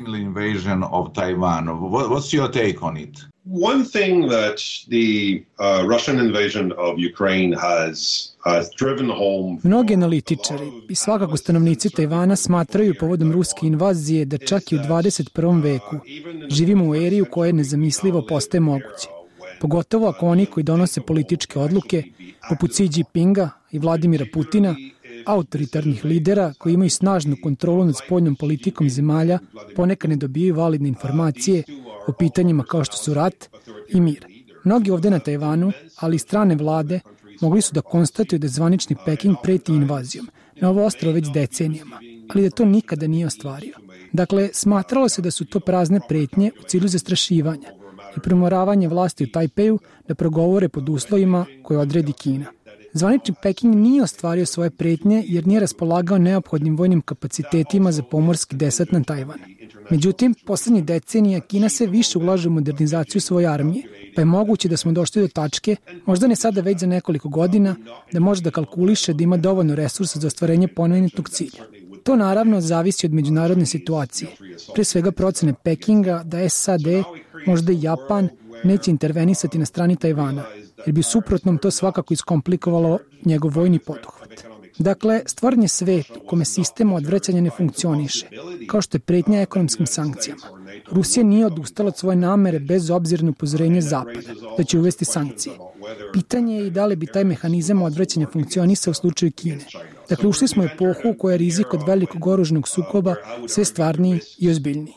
Speaker 11: One thing that the Russian invasion of Ukraine has driven home.
Speaker 12: Mnogi analitičari i svakako stanovnici Tajvana smatraju povodom ruske invazije da čak i u 21. veku živimo u eri u kojoj nezamislivo postaje moguće. Pogotovo ako oni koji donose političke odluke, poput Xi Jinpinga i Vladimira Putina, autoritarnih lidera koji imaju snažnu kontrolu nad spoljnom politikom zemalja, ponekad ne dobijaju validne informacije o pitanjima kao što su rat i mir. Mnogi ovdje na Tajvanu, ali i strane vlade, mogli su da konstatuju da zvanični Peking preti invazijom na ovo ostrvo već decenijama, ali da to nikada nije ostvario. Dakle, smatralo se da su to prazne pretnje u cilju zastrašivanja i primoravanje vlasti u Tajpeju da progovore pod uslovima koje odredi Kina. Zvanični Peking nije ostvario svoje pretnje jer nije raspolagao neophodnim vojnim kapacitetima za pomorski desant na Tajvan. Međutim, posljednjih decenija Kina se više ulaže u modernizaciju svoje armije, pa je moguće da smo došli do tačke, možda ne sada već za nekoliko godina, da može da kalkuliše da ima dovoljno resursa za ostvarenje pomenutog cilja. To naravno zavisi od međunarodne situacije, pre svega procene Pekinga da SAD, možda i Japan, neće intervenisati na strani Tajvana, jer bi suprotnom to svakako iskomplikovalo njegov vojni poduhvat. Dakle, stvoren je svet u kome sistem odvraćanja ne funkcioniše, kao što je pretnja ekonomskim sankcijama. Rusija nije odustala od svoje namere bez obzira na upozorenje Zapada da će uvesti sankcije. Pitanje je i da li bi taj mehanizam odvraćanja funkcionisao u slučaju Kine. Dakle, ušli smo u epohu u kojoj je rizik od velikog oružanog sukoba sve stvarniji i ozbiljniji.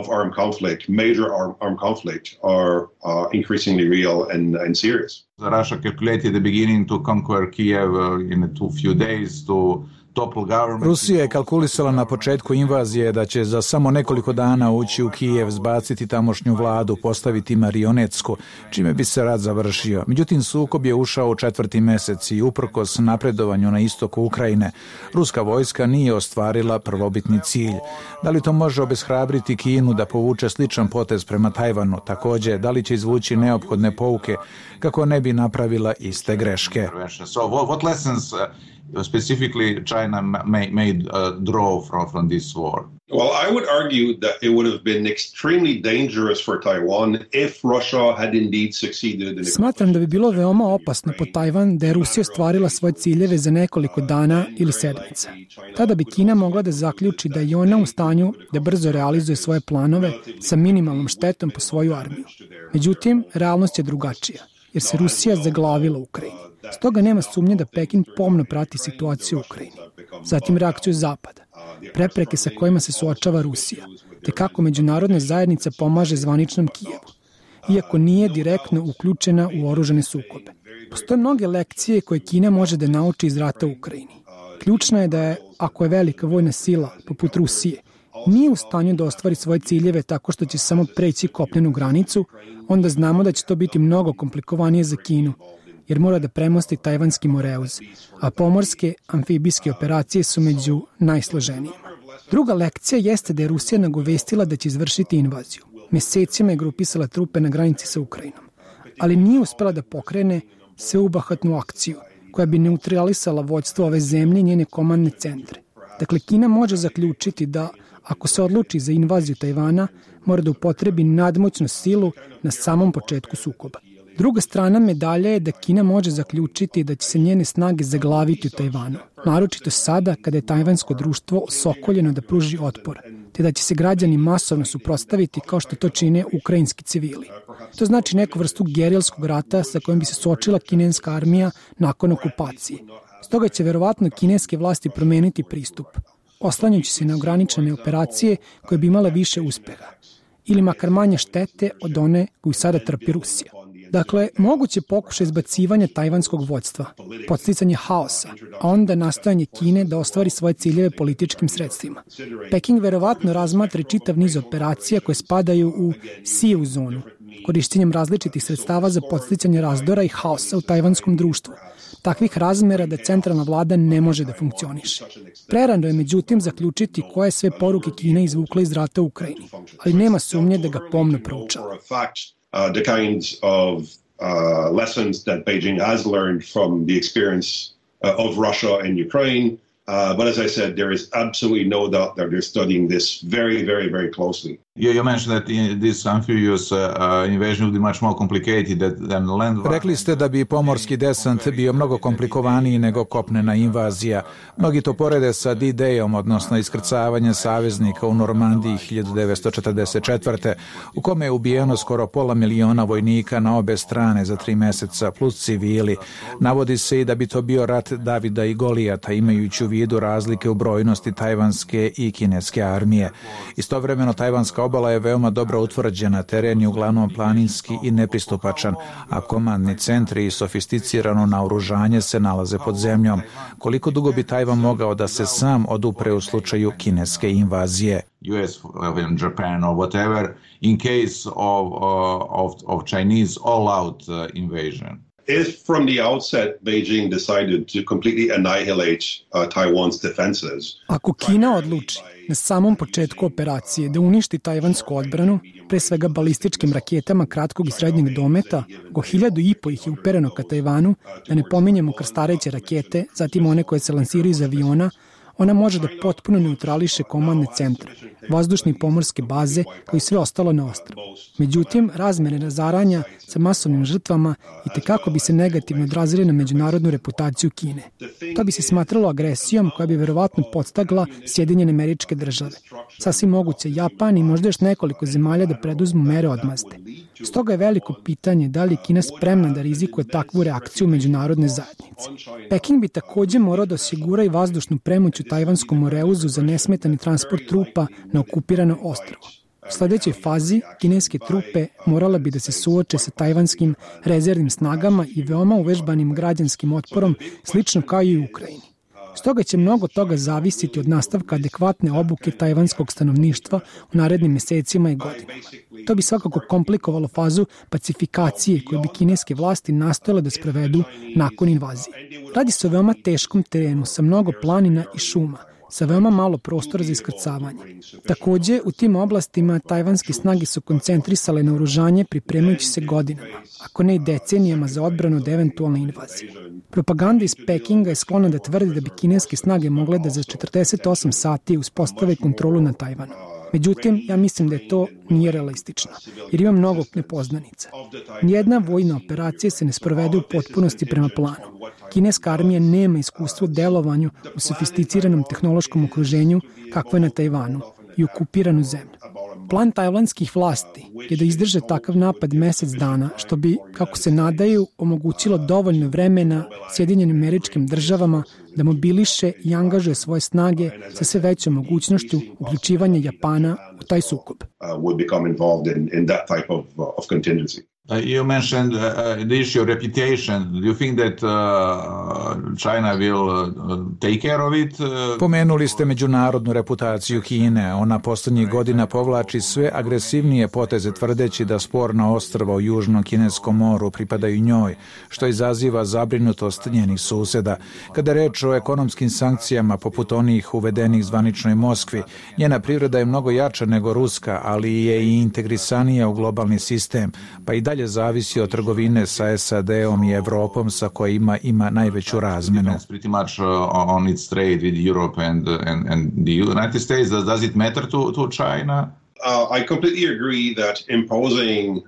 Speaker 13: Russia calculated the beginning to conquer Kiev in a few days to
Speaker 24: Rusija je kalkulisala na početku invazije da će za samo nekoliko dana ući u Kijev, zbaciti tamošnju vladu, postaviti marionetsku, čime bi se rat završio. Međutim, sukob je ušao u 4. mesec i uprkos napredovanju na istoku Ukrajine, ruska vojska nije ostvarila prvobitni cilj. Da li to može obeshrabriti Kinu da povuče sličan potez prema Tajvanu? Također, da li će izvući neophodne pouke kako ne bi napravila iste greške?
Speaker 13: So what lessons specifically China made draw from this war?
Speaker 11: Well, I would argue that it would have been extremely dangerous for Taiwan if Russia had indeed succeeded in...
Speaker 12: Smatram da bi bilo veoma opasno po Tajvan da je Rusija ostvarila svoje ciljeve za nekoliko dana ili sedmica. Tada bi Kina mogla da zaključi da je ona u stanju da brzo realizuje svoje planove sa minimalnom štetom po svoju armiju. Međutim, realnost je drugačija, jer se Rusija zaglavila u Ukrajini. Stoga nema sumnje da Pekin pomno prati situaciju u Ukrajini. Zatim reakciju Zapada, prepreke sa kojima se suočava Rusija, te kako međunarodna zajednica pomaže zvaničnom Kijevu, iako nije direktno uključena u oružane sukobe. Postoje mnoge lekcije koje Kina može da nauči iz rata u Ukrajini. Ključno je da je, ako je velika vojna sila, poput Rusije, nije u stanju da ostvari svoje ciljeve tako što će samo preći kopnenu granicu, onda znamo da će to biti mnogo komplikovanije za Kinu jer mora da premosti tajvanski moreuz, a pomorske amfibijske operacije su među najsloženijima. Druga lekcija jeste da je Rusija nagovestila da će izvršiti invaziju. Mesecima je grupisala trupe na granici sa Ukrajinom, ali nije uspela da pokrene sveobuhvatnu akciju koja bi neutralisala vođstvo ove zemlje i njene komandne centre. Dakle, Kina može zaključiti da, ako se odluči za invaziju Tajvana, mora da upotrebi nadmoćnu silu na samom početku sukoba. Druga strana medalje je da Kina može zaključiti da će se njene snage zaglaviti u Tajvanu, naročito sada kada je tajvansko društvo osokoljeno da pruži otpor, te da će se građani masovno suprotstaviti kao što to čine ukrajinski civili. To znači neku vrstu gerilskog rata sa kojim bi se suočila kineska armija nakon okupacije. Stoga će verovatno kineske vlasti promeniti pristup, oslanjajući se na ograničene operacije koje bi imale više uspeha, ili makar manje štete od one koju sada trpi Rusija. Dakle, moguće pokušaj izbacivanja tajvanskog vođstva, podsticanje haosa, a onda nastojanje Kine da ostvari svoje ciljeve političkim sredstvima. Peking verovatno razmatra čitav niz operacija koje spadaju u sivu zonu, korišćenjem različitih sredstava za podsticanje razdora i haosa u tajvanskom društvu, takvih razmera da centralna vlada ne može da funkcioniše. Prerano je međutim zaključiti koje sve poruke Kina izvukla iz rata u Ukrajini, ali nema sumnje da ga pomno proučava.
Speaker 11: The kinds of lessons that Beijing has learned from the experience of Russia and Ukraine. But as I said, there is absolutely no doubt that they're studying this very, very, very closely.
Speaker 13: You mentioned that this amphibious invasion would be much more complicated than land.
Speaker 24: Rekli ste da bi pomorski desant bio mnogo komplikovaniji nego kopnena invazija. Mnogi to porede sa D-Dayom, odnosno iskrcavanjem saveznika u Normandiji 1944. u kome je ubijeno skoro 500.000 vojnika na obe strane za 3 meseca, plus civili. Navodi se i da bi to bio rat Davida i Golijata, imajući u vidu razlike u brojnosti tajvanske i kineske armije. Istovremeno, tajvanska obala je veoma dobro utvrđena, teren je uglavnom planinski i nepristupačan, a komandni centri i sofisticirano naoružanje se nalaze pod zemljom. Koliko dugo bi Tajvan mogao da se sam odupre u slučaju kineske invazije?
Speaker 13: US and Japan or whatever in case of Chinese all-out invasion.
Speaker 11: If from the outset Beijing decided to completely annihilate Taiwan's defenses.
Speaker 12: Ako Kina odluči na samom početku operacije da uništi tajvansku odbranu, pre svega balističkim raketama kratkog i srednjeg dometa, oko 1.500 ih je upereno ka Tajvanu, da ne pominjemo krstareće rakete, zatim one koje se lansiraju iz aviona, ona može da potpuno neutrališe komandne centre, vazdušne i pomorske baze, kao i sve ostalo na ostrvu. Međutim, razmere razaranja sa masovnim žrtvama i tekako bi se negativno odrazili na međunarodnu reputaciju Kine. To bi se smatralo agresijom koja bi verovatno podstakla Sjedinjene Američke Države. Sasvim moguće Japan i možda još nekoliko zemalja da preduzmu mere odmazde. Stoga je veliko pitanje da li je Kina spremna da rizikuje takvu reakciju međunarodne zajednice. Peking bi takođe morao da osigura i vazdušnu premoć u tajvanskom moreuzu za nesmetani transport trupa na okupirano ostrvo. U sledećoj fazi kineske trupe morala bi da se suoče sa tajvanskim rezervnim snagama i veoma uvežbanim građanskim otporom, slično kao i u Ukrajini. Stoga će mnogo toga zavisiti od nastavka adekvatne obuke tajvanskog stanovništva u narednim mesecima i godinama. To bi svakako komplikovalo fazu pacifikacije koju bi kineske vlasti nastojale da sprovedu nakon invazije. Radi se o veoma teškom terenu sa mnogo planina i šuma, sa veoma malo prostora za iskrcavanje. Takođe, u tim oblastima tajvanske snage su koncentrisale na oružanje pripremajući se godinama, ako ne i decenijama za odbranu od eventualne invazije. Propaganda iz Pekinga je sklona da tvrdi da bi kineske snage mogle da za 48 sati uspostave kontrolu na Tajvanu. Međutim, ja mislim da to nije realistično, jer ima mnogo nepoznanica. Nijedna vojna operacija se ne sprovede u potpunosti prema planu. Kineska armija nema iskustvo u delovanju u sofisticiranom tehnološkom okruženju kakvo je na Tajvanu i okupiranu zemlju. Plan tajvanskih vlasti je da izdrže takav napad mesec dana, što bi, kako se nadaju, omogućilo dovoljno vremena Sjedinjenim Američkim Državama da mobiliše i angažuje svoje snage sa sve većom mogućnošću uključivanja Japana u taj sukob.
Speaker 13: You mentioned the issue of reputation. Do you think that China will take care of it?
Speaker 24: Pomenuli ste međunarodnu reputaciju Kine. Ona posljednjih godina povlači sve agresivnije poteze tvrdeći da sporna ostrva u Južnom Kineskom moru pripadaju njoj, što izaziva zabrinutost njenih susjeda. Kada je reč o ekonomskim sankcijama poput onih uvedenih zvaničnoj Moskvi, njena privreda je mnogo jača nego ruska, ali je i integrisanija u globalni sistem, pa i dalje zavisi od trgovine sa SAD-om i Evropom sa kojima ima najveću razmenu.
Speaker 13: Pretty much on its trade with Europe and the United States. Does it matter to China?
Speaker 11: I completely agree that imposing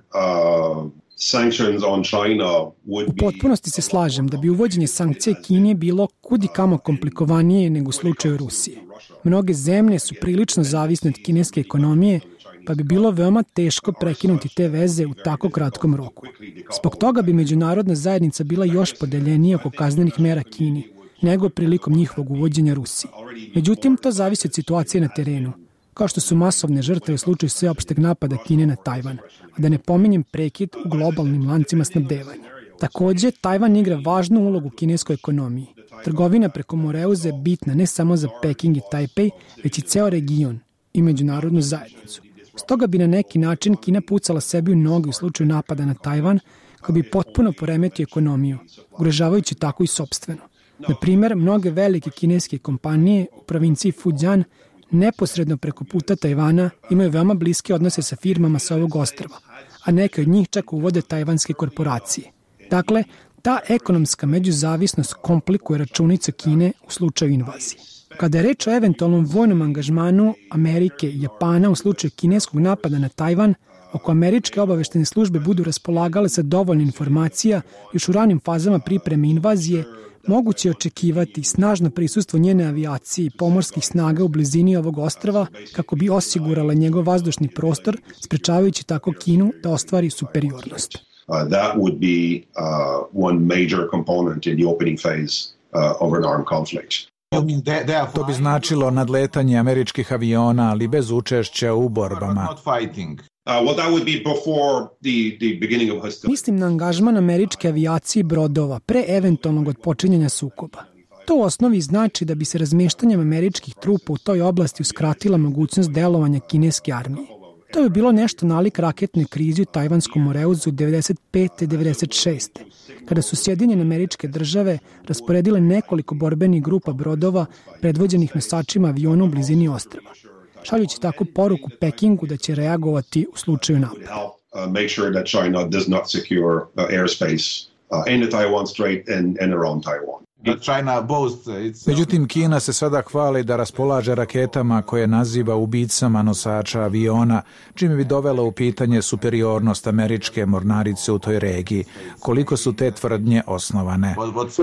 Speaker 11: sanctions on China would be...
Speaker 12: U potpunosti se slažem da bi uvođenje sankcija Kini bilo kudikamo komplikovanije nego u slučaju Rusije. Mnoge zemlje su prilično zavisne od kineske ekonomije, pa bi bilo veoma teško prekinuti te veze u tako kratkom roku. Zbog toga bi međunarodna zajednica bila još podeljenija oko kaznenih mera Kini, nego prilikom njihovog uvođenja Rusiji. Međutim, to zavisi od situacije na terenu, kao što su masovne žrtve u slučaju sveopšteg napada Kine na Tajvan, a da ne pominjem prekid u globalnim lancima snabdevanja. Takođe, Tajvan igra važnu ulogu u kineskoj ekonomiji. Trgovina preko Moreuza je bitna ne samo za Peking i Tajpej, već i ceo region i međunarodnu zajednicu. Stoga bi na neki način Kina pucala sebi u noge u slučaju napada na Tajvan, koji bi potpuno poremetio ekonomiju, ugrožavajući tako i sopstveno. Na primer, mnoge velike kineske kompanije u provinciji Fujian neposredno preko puta Tajvana imaju veoma bliske odnose sa firmama sa ovog ostrva, a neke od njih čak uvode tajvanske korporacije. Dakle, ta ekonomska međuzavisnost komplikuje računicu Kine u slučaju invazije. Kada je reč o eventualnom vojnom angažmanu Amerike i Japana u slučaju kineskog napada na Tajvan, ako američke obaveštene službe budu raspolagale sa dovoljno informacija još u ranim fazama pripreme invazije, moguće je očekivati snažno prisustvo njene avijacije i pomorskih snaga u blizini ovog ostrva kako bi osigurala njegov vazdušni prostor, sprečavajući tako Kinu da ostvari superiornost.
Speaker 11: That would be one major component in the opening phase of an armed conflict.
Speaker 24: To bi značilo nadletanje američkih aviona, ali bez učešća u borbama.
Speaker 12: Mislim na angažman američke avijacije i brodova pre eventualnog odpočinjanja sukoba. To u osnovi znači da bi se razmeštanjem američkih trupa u toj oblasti uskratila mogućnost delovanja kineske armije. To bi bilo nešto nalik raketnoj krizi u Tajvanskom Moreuzu 95. i 96. kada su Sjedinjene Američke Države rasporedile nekoliko borbenih grupa brodova predvođenih nosačima aviona u blizini ostrva, šaljući tako poruku Pekingu da će reagovati u slučaju napada.
Speaker 24: Međutim, Kina se sada hvali da raspolaže raketama koje naziva ubicama nosača aviona, čime bi dovela u pitanje superiornost američke mornarice u toj regiji. Koliko su te tvrdnje osnovane?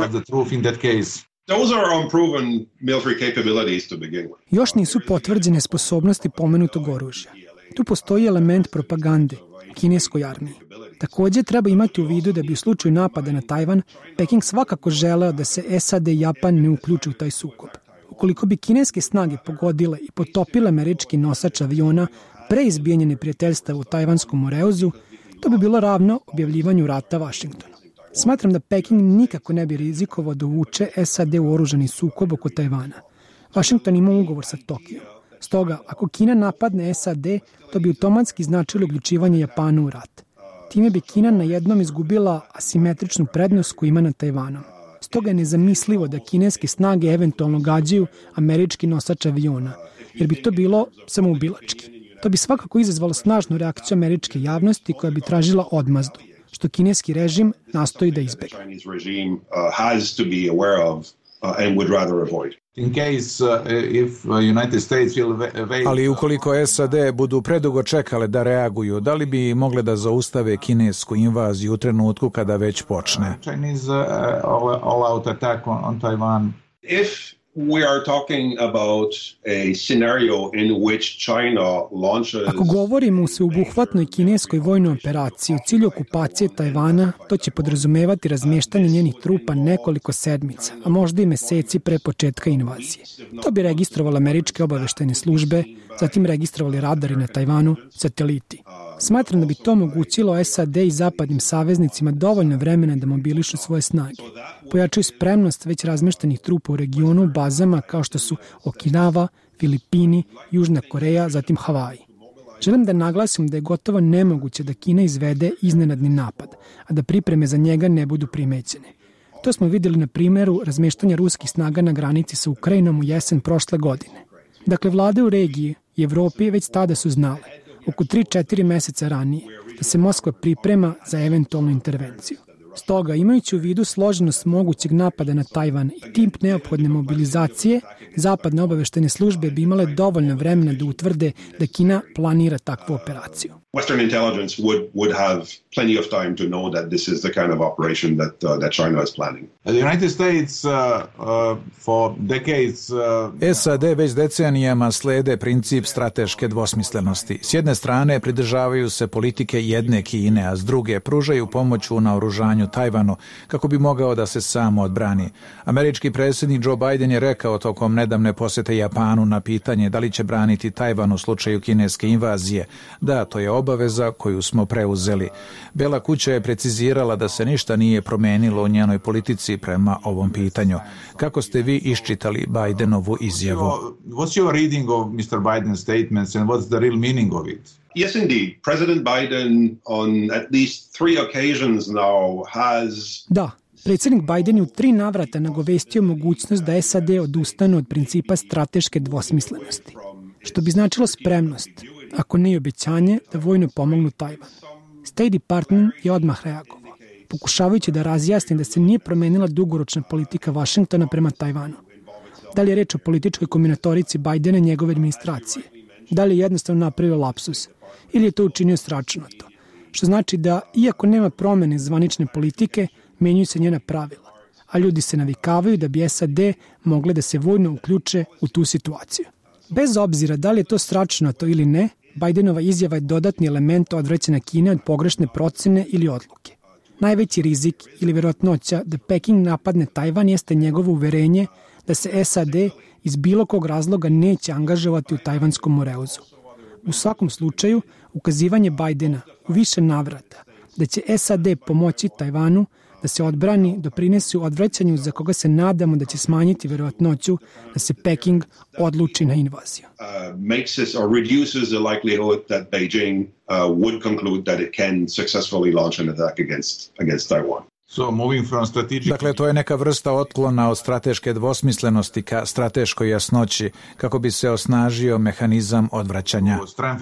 Speaker 12: Još nisu potvrđene sposobnosti pomenutog oružja. Tu postoji element propagande kineskoj armiji. Takođe, treba imati u vidu da bi u slučaju napada na Tajvan, Peking svakako želeo da se SAD i Japan ne uključe u taj sukob. Ukoliko bi kineske snage pogodile i potopile američki nosač aviona pre izbijanja neprijateljstava u Tajvanskom Moreuzu, to bi bilo ravno objavljivanju rata Vašingtonu. Smatram da Peking nikako ne bi rizikovao da uvuče SAD u oružani sukob oko Tajvana. Vašington ima ugovor sa Tokijom. Stoga, ako Kina napadne SAD, to bi automatski značilo uključivanje Japana u rat. Time bi Kina na jednom izgubila asimetričnu prednost koju ima na Tajvanom. Stoga je nezamislivo da kineske snage eventualno gađaju američki nosač aviona, jer bi to bilo samoubilački. To bi svakako izazvalo snažnu reakciju američke javnosti koja bi tražila odmazdu, što kineski režim nastoji da izbegne.
Speaker 24: Ali ukoliko SAD budu predugo čekale da reaguju, da li bi mogle da zaustave kinesku invaziju u trenutku kada već počne?
Speaker 12: Ako govorimo o sveobuhvatnoj kineskoj vojnoj operaciji u cilju okupacije Tajvana, to će podrazumevati razmeštanje njenih trupa nekoliko sedmica, a možda i meseci pre početka invazije. To bi registrovali američke obaveštene službe, zatim registrovali radari na Tajvanu, sateliti. Smatram da bi to omogućilo SAD i zapadnim saveznicima dovoljno vremena da mobilišu svoje snage. Pojačaju spremnost već razmeštenih trupa u regionu u bazama kao što su Okinawa, Filipini, Južna Koreja, zatim Havaji. Želim da naglasim da je gotovo nemoguće da Kina izvede iznenadni napad, a da pripreme za njega ne budu primećene. To smo vidjeli na primjeru razmeštanja ruskih snaga na granici sa Ukrajinom u jesen prošle godine. Dakle, vlade u regiji i Evropi već tada su znale, oko 3-4 meseca ranije, da se Moskva priprema za eventualnu intervenciju. Stoga, imajući u vidu složenost mogućeg napada na Tajvan i tip neophodne mobilizacije, zapadne obaveštene službe bi imale dovoljno vremena da utvrde da Kina planira takvu operaciju.
Speaker 11: Western intelligence would have plenty of time to know that this is the kind of operation that China is planning.
Speaker 13: The United States for decades
Speaker 24: SAD već decenijama slede princip strateške dvosmislenosti. S jedne strane pridržavaju se politike jedne Kine, a s druge pružaju pomoć u naoružanju Tajvanu kako bi mogao da se sam odbrani. Američki predsjednik Joe Biden je rekao tokom nedavne posjete Japanu na pitanje da li će braniti Tajvan u slučaju kineske invazije. Da, to je obaveza koju smo preuzeli. Bela kuća je precizirala da se ništa nije promenilo u njenoj politici prema ovom pitanju. Kako ste vi iščitali Bidenovu izjavu?
Speaker 13: What's your reading of Mr. Biden's statements and what's the real meaning of it?
Speaker 11: Yes, indeed. President Biden on at least 3 occasions now has...
Speaker 12: Da, predsjednik Biden je u 3 navrata nagovestio mogućnost da SAD odustanu od principa strateške dvosmislenosti, što bi značilo spremnost, ako ne i obećanje, da vojno pomognu Tajvanu. State Department je odmah reagovao, pokušavajući da razjasni da se nije promenila dugoročna politika Vašingtona prema Tajvanu. Da li je reč o političkoj kombinatorici Bidena i njegove administracije? Da li je jednostavno napravio lapsus? Ili je to učinio sračunato? Što znači da, iako nema promene zvanične politike, menjuju se njena pravila, a ljudi se navikavaju da bi SAD mogle da se vojno uključe u tu situaciju. Bez obzira da li je to sračunato ili ne, Bidenova izjava je dodatni element odvraćanja Kine od pogrešne procene ili odluke. Najveći rizik ili verovatnoća da Peking napadne Tajvan jeste njegovo uverenje da se SAD iz bilo kog razloga neće angažovati u tajvanskom moreuzu. U svakom slučaju, ukazivanje Bidena u više navrata da će SAD pomoći Tajvanu da se odbrani doprinese odvraćanju za koga se nadamo da će smanjiti verovatnoću da se Peking odluči na invaziju.
Speaker 11: Makes it or reduces the likelihood that Beijing would conclude that it can successfully launch an attack against Taiwan.
Speaker 24: Dakle, to je neka vrsta otklona od strateške dvosmislenosti ka strateškoj jasnoći kako bi se osnažio mehanizam odvraćanja.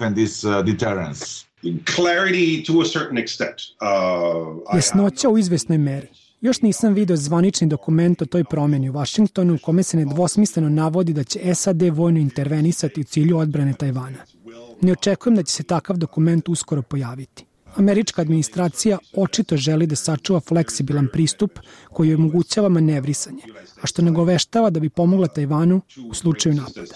Speaker 12: Jasnoća u izvesnoj meri. Još nisam vidio zvanični dokument o toj promjeni u Vašingtonu u kome se nedvosmisleno navodi da će SAD vojno intervenisati u cilju odbrane Tajvana. Ne očekujem da će se takav dokument uskoro pojaviti. Američka administracija očito želi da sačuva fleksibilan pristup koji omogućava manevrisanje, a što nagoveštava da bi pomogla Tajvanu u slučaju napada.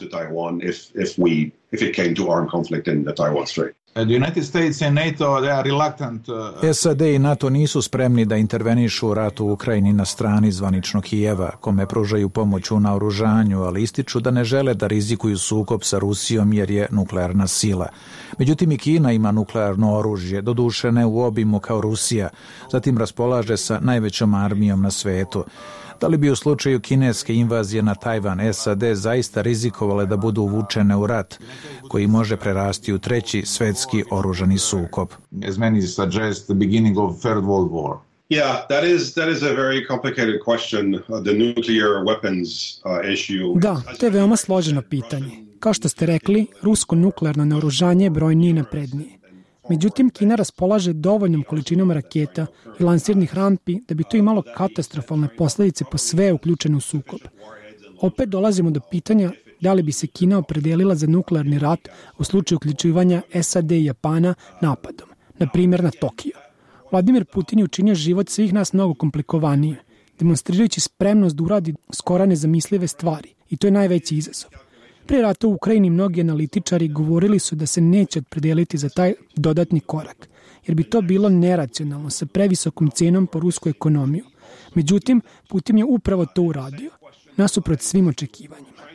Speaker 24: SAD i NATO nisu spremni da intervenišu u ratu u Ukrajini na strani zvaničnog Kijeva, kome pružaju pomoć u naoružanju, ali ističu da ne žele da rizikuju sukob sa Rusijom jer je nuklearna sila. Međutim, i Kina ima nuklearno oružje, doduše ne u obimu kao Rusija, zatim raspolaže sa najvećom armijom na svetu. Da li bi u slučaju kineske invazije na Tajvan SAD zaista rizikovale da budu uvučene u rat koji može prerasti u 3. svetski oružani sukob?
Speaker 13: As many suggest, the beginning of Third World War.
Speaker 11: Yeah, that is a very complicated question, the nuclear weapons issue.
Speaker 12: Da, to je veoma složeno pitanje. Kao što ste rekli, rusko nuklearno naoružanje je brojnije i naprednije. Međutim, Kina raspolaže dovoljnom količinom raketa i lansirnih rampi da bi to imalo katastrofalne posljedice po sve uključene u sukob. Opet dolazimo do pitanja da li bi se Kina opredelila za nuklearni rat u slučaju uključivanja SAD i Japana napadom, na primjer na Tokio. Vladimir Putin je učinio život svih nas mnogo komplikovanije, demonstrirajući spremnost da uradi skoro nezamislive stvari, i to je najveći izazov. Prije rata u Ukrajini mnogi analitičari govorili su da se neće opredeliti za taj dodatni korak, jer bi to bilo neracionalno sa previsokom cenom po rusku ekonomiju. Međutim, Putin je upravo to uradio, nasuprot svim očekivanjima.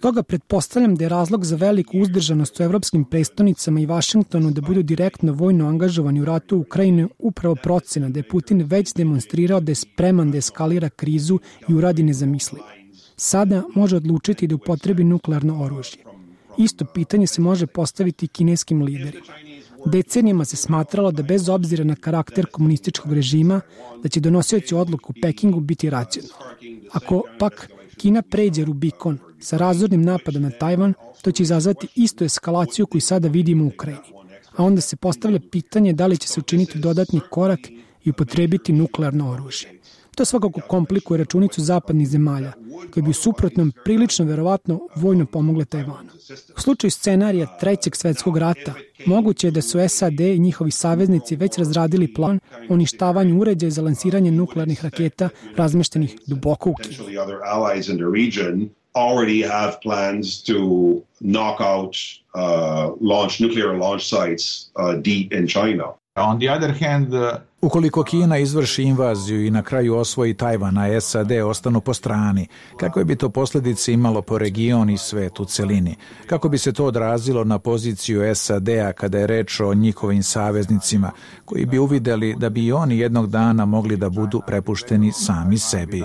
Speaker 12: Stoga pretpostavljam da je razlog za veliku uzdržanost u evropskim prestonicama i Vašingtonu da budu direktno vojno angažovani u ratu u Ukrajini upravo procena da je Putin već demonstrirao da je spreman da eskalira krizu i uradi nezamislivo. Sada može odlučiti da upotrebi nuklearno oružje. Isto pitanje se može postaviti i kineskim liderima. Decenijama se smatralo da bez obzira na karakter komunističkog režima, da će donosioci odluku u Pekingu biti racionalni. Ako pak Kina pređe Rubikon sa razornim napadom na Tajvan, to će izazvati istu eskalaciju koju sada vidimo u Ukrajini. A onda se postavlja pitanje da li će se učiniti dodatni korak i upotrebiti nuklearno oružje. To svakako komplikuje računicu zapadnih zemalja, koje bi u suprotnom prilično verovatno vojno pomogle Tajvanu. U slučaju scenarija Trećeg svetskog rata, moguće je da su SAD i njihovi saveznici već razradili plan o uništavanju uređaja za lansiranje nuklearnih raketa razmeštenih duboko u Kini.
Speaker 11: Already have plans to knock out nuclear launch sites deep in China.
Speaker 13: On the other hand,
Speaker 24: ukoliko Kina izvrši invaziju i na kraju osvoji Tajvan, a SAD ostanu po strani, kakve bi to posljedice imalo po region i svet u celini? Kako bi se to odrazilo na poziciju SAD-a kada je reč o njihovim saveznicima, koji bi uvideli da bi i oni jednog dana mogli da budu prepušteni sami sebi?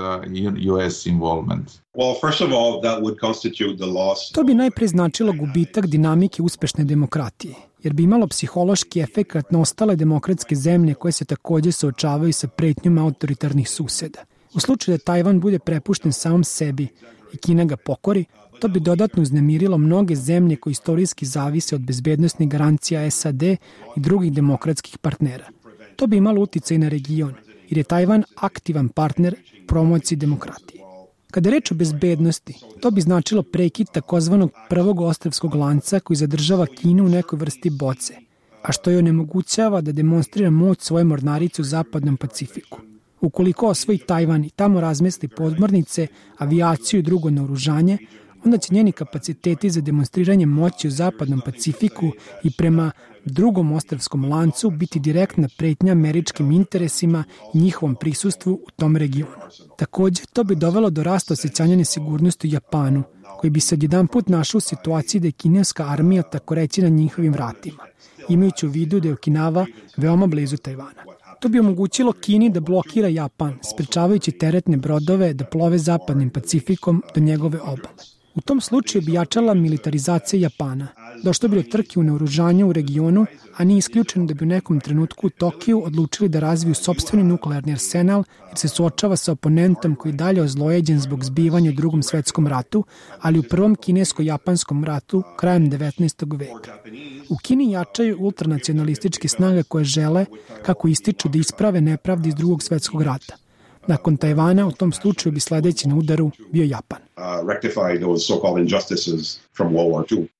Speaker 12: To bi najpre značilo gubitak dinamike uspešne demokratije, jer bi imalo psihološki efekat na ostale demokratske zemlje koje se takođe suočavaju sa pretnjom autoritarnih suseda. U slučaju da Tajvan bude prepušten samom sebi i Kina ga pokori, to bi dodatno uznemirilo mnoge zemlje koje istorijski zavise od bezbednosnih garancija SAD i drugih demokratskih partnera. To bi imalo uticaj na region, jer je Tajvan aktivan partner promociji demokratije. Kada je reč o bezbednosti, to bi značilo prekid takozvanog prvog ostrvskog lanca koji zadržava Kinu u nekoj vrsti boce, a što je onemogućava da demonstrira moć svoje mornarice u zapadnom Pacifiku. Ukoliko osvoji Tajvan i tamo razmesti podmornice, avijaciju i drugo naoružanje, onda će njeni kapaciteti za demonstriranje moći u zapadnom Pacifiku i prema drugom ostrvskom lancu biti direktna pretnja američkim interesima i njihovom prisustvu u tom regionu. Takođe, to bi dovelo do rasta osjećanja nesigurnosti u Japanu, koji bi se odjedanput našao u situaciji da je kineska armija tako reći na njihovim vratima, imajući u vidu da je Okinawa veoma blizu Tajvana. To bi omogućilo Kini da blokira Japan, sprečavajući teretne brodove da plove zapadnim Pacifikom do njegove obale. U tom slučaju bi jačala militarizacija Japana. Došlo bi do trke u naoružanju u regionu, a nije isključeno da bi u nekom trenutku u Tokiju odlučili da razviju sopstveni nuklearni arsenal jer se suočava sa oponentom koji je dalje ozlojeđen zbog zbivanja u Drugom svetskom ratu, ali u Prvom kinesko-japanskom ratu krajem 19. veka. U Kini jačaju ultranacionalističke snage koje žele, kako ističu, da isprave nepravde iz Drugog svetskog rata. Nakon Tajvana, u tom slučaju bi sledeći na udaru bio Japan.
Speaker 11: Rectify those so-called injustices from World War II.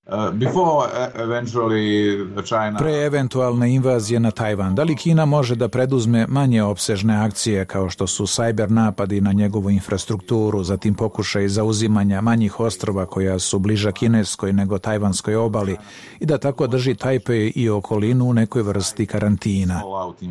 Speaker 24: Pre eventualne invazije na Tajvan, da li Kina može da preduzme manje opsežne akcije kao što su sajber napadi na njegovu infrastrukturu, zatim pokušaj zauzimanja manjih ostrva koja su bliža kineskoj nego tajvanskoj obali i da tako drži Tajpej i okolinu u nekoj vrsti karantina?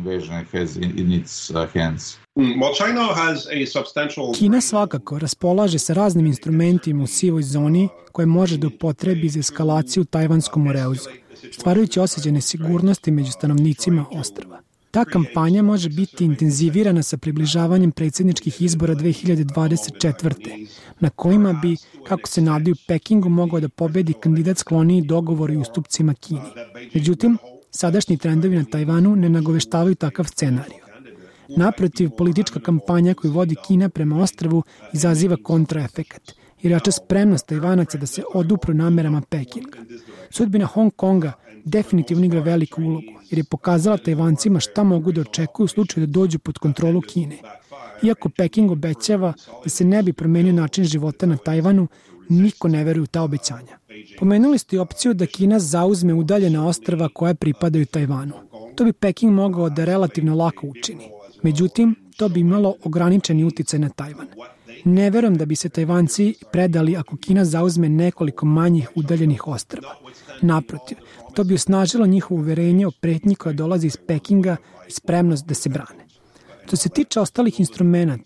Speaker 12: Kina svakako raspolaže sa raznim instrumentima u sivoj zoni koje može da upotrebi za eskalaciju u tajvanskom moreuzu, stvarajući osjećaj nesigurnosti među stanovnicima ostrva. Ta kampanja može biti intenzivirana sa približavanjem predsjedničkih izbora 2024. na kojima bi, kako se nadaju, Pekingu mogao da pobedi kandidat skloniji dogovoru i ustupcima Kini. Međutim, sadašnji trendovi na Tajvanu ne nagoveštavaju takav scenarij. Naprotiv, politička kampanja koju vodi Kina prema ostrvu izaziva kontraefekat, jer jača spremnost Tajvanaca da se odupru namerama Pekinga. Sudbina Hong Konga definitivno igra veliku ulogu, jer je pokazala Tajvancima šta mogu da očekuju u slučaju da dođu pod kontrolu Kine. Iako Peking obećava da se ne bi promenio način života na Tajvanu, niko ne veruje u ta obećanja. Pomenuli ste i opciju da Kina zauzme udaljena ostrva koja pripadaju Tajvanu. To bi Peking mogao da relativno lako učini. Međutim, to bi imalo ograničeni uticaj na Tajvan. Ne verujem da bi se Tajvanci predali ako Kina zauzme nekoliko manjih udaljenih ostrva. Naprotiv, to bi osnažilo njihovo uverenje o pretnji koja dolazi iz Pekinga i spremnost da se brane. Što se tiče ostalih instrumenata,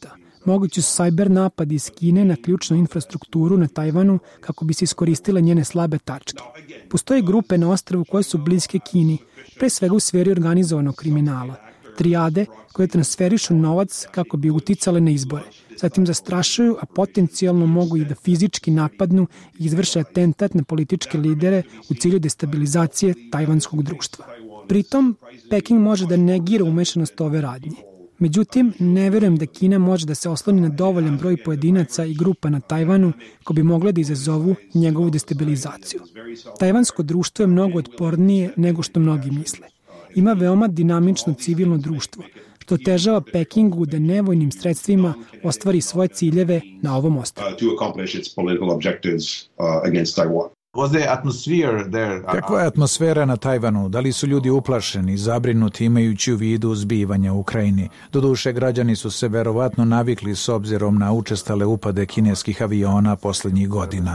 Speaker 12: Mogući su cyber napadi iz Kine na ključnu infrastrukturu na Tajvanu kako bi se iskoristile njene slabe tačke. Postoje grupe na ostrvu koje su bliske Kini, pre svega u sferi organizovanog kriminala. Trijade koje transferišu novac kako bi uticale na izbore. Zatim zastrašuju, a potencijalno mogu i da fizički napadnu i izvrše atentat na političke lidere u cilju destabilizacije tajvanskog društva. Pritom, Peking može da negira umešanost ove radnje. Međutim, ne verujem da Kina može da se osloni na dovoljan broj pojedinaca i grupa na Tajvanu koji bi mogle da izazovu njegovu destabilizaciju. Tajvansko društvo je mnogo otpornije nego što mnogi misle. Ima veoma dinamično civilno društvo, što otežava Pekingu da nevojnim sredstvima ostvari svoje ciljeve na ovom ostrvu.
Speaker 24: Kakva je atmosfera na Tajvanu? Da li su ljudi uplašeni, zabrinuti imajući u vidu zbivanja u Ukrajini? Doduše, građani su se verovatno navikli s obzirom na učestale upade kineskih aviona poslednjih godina.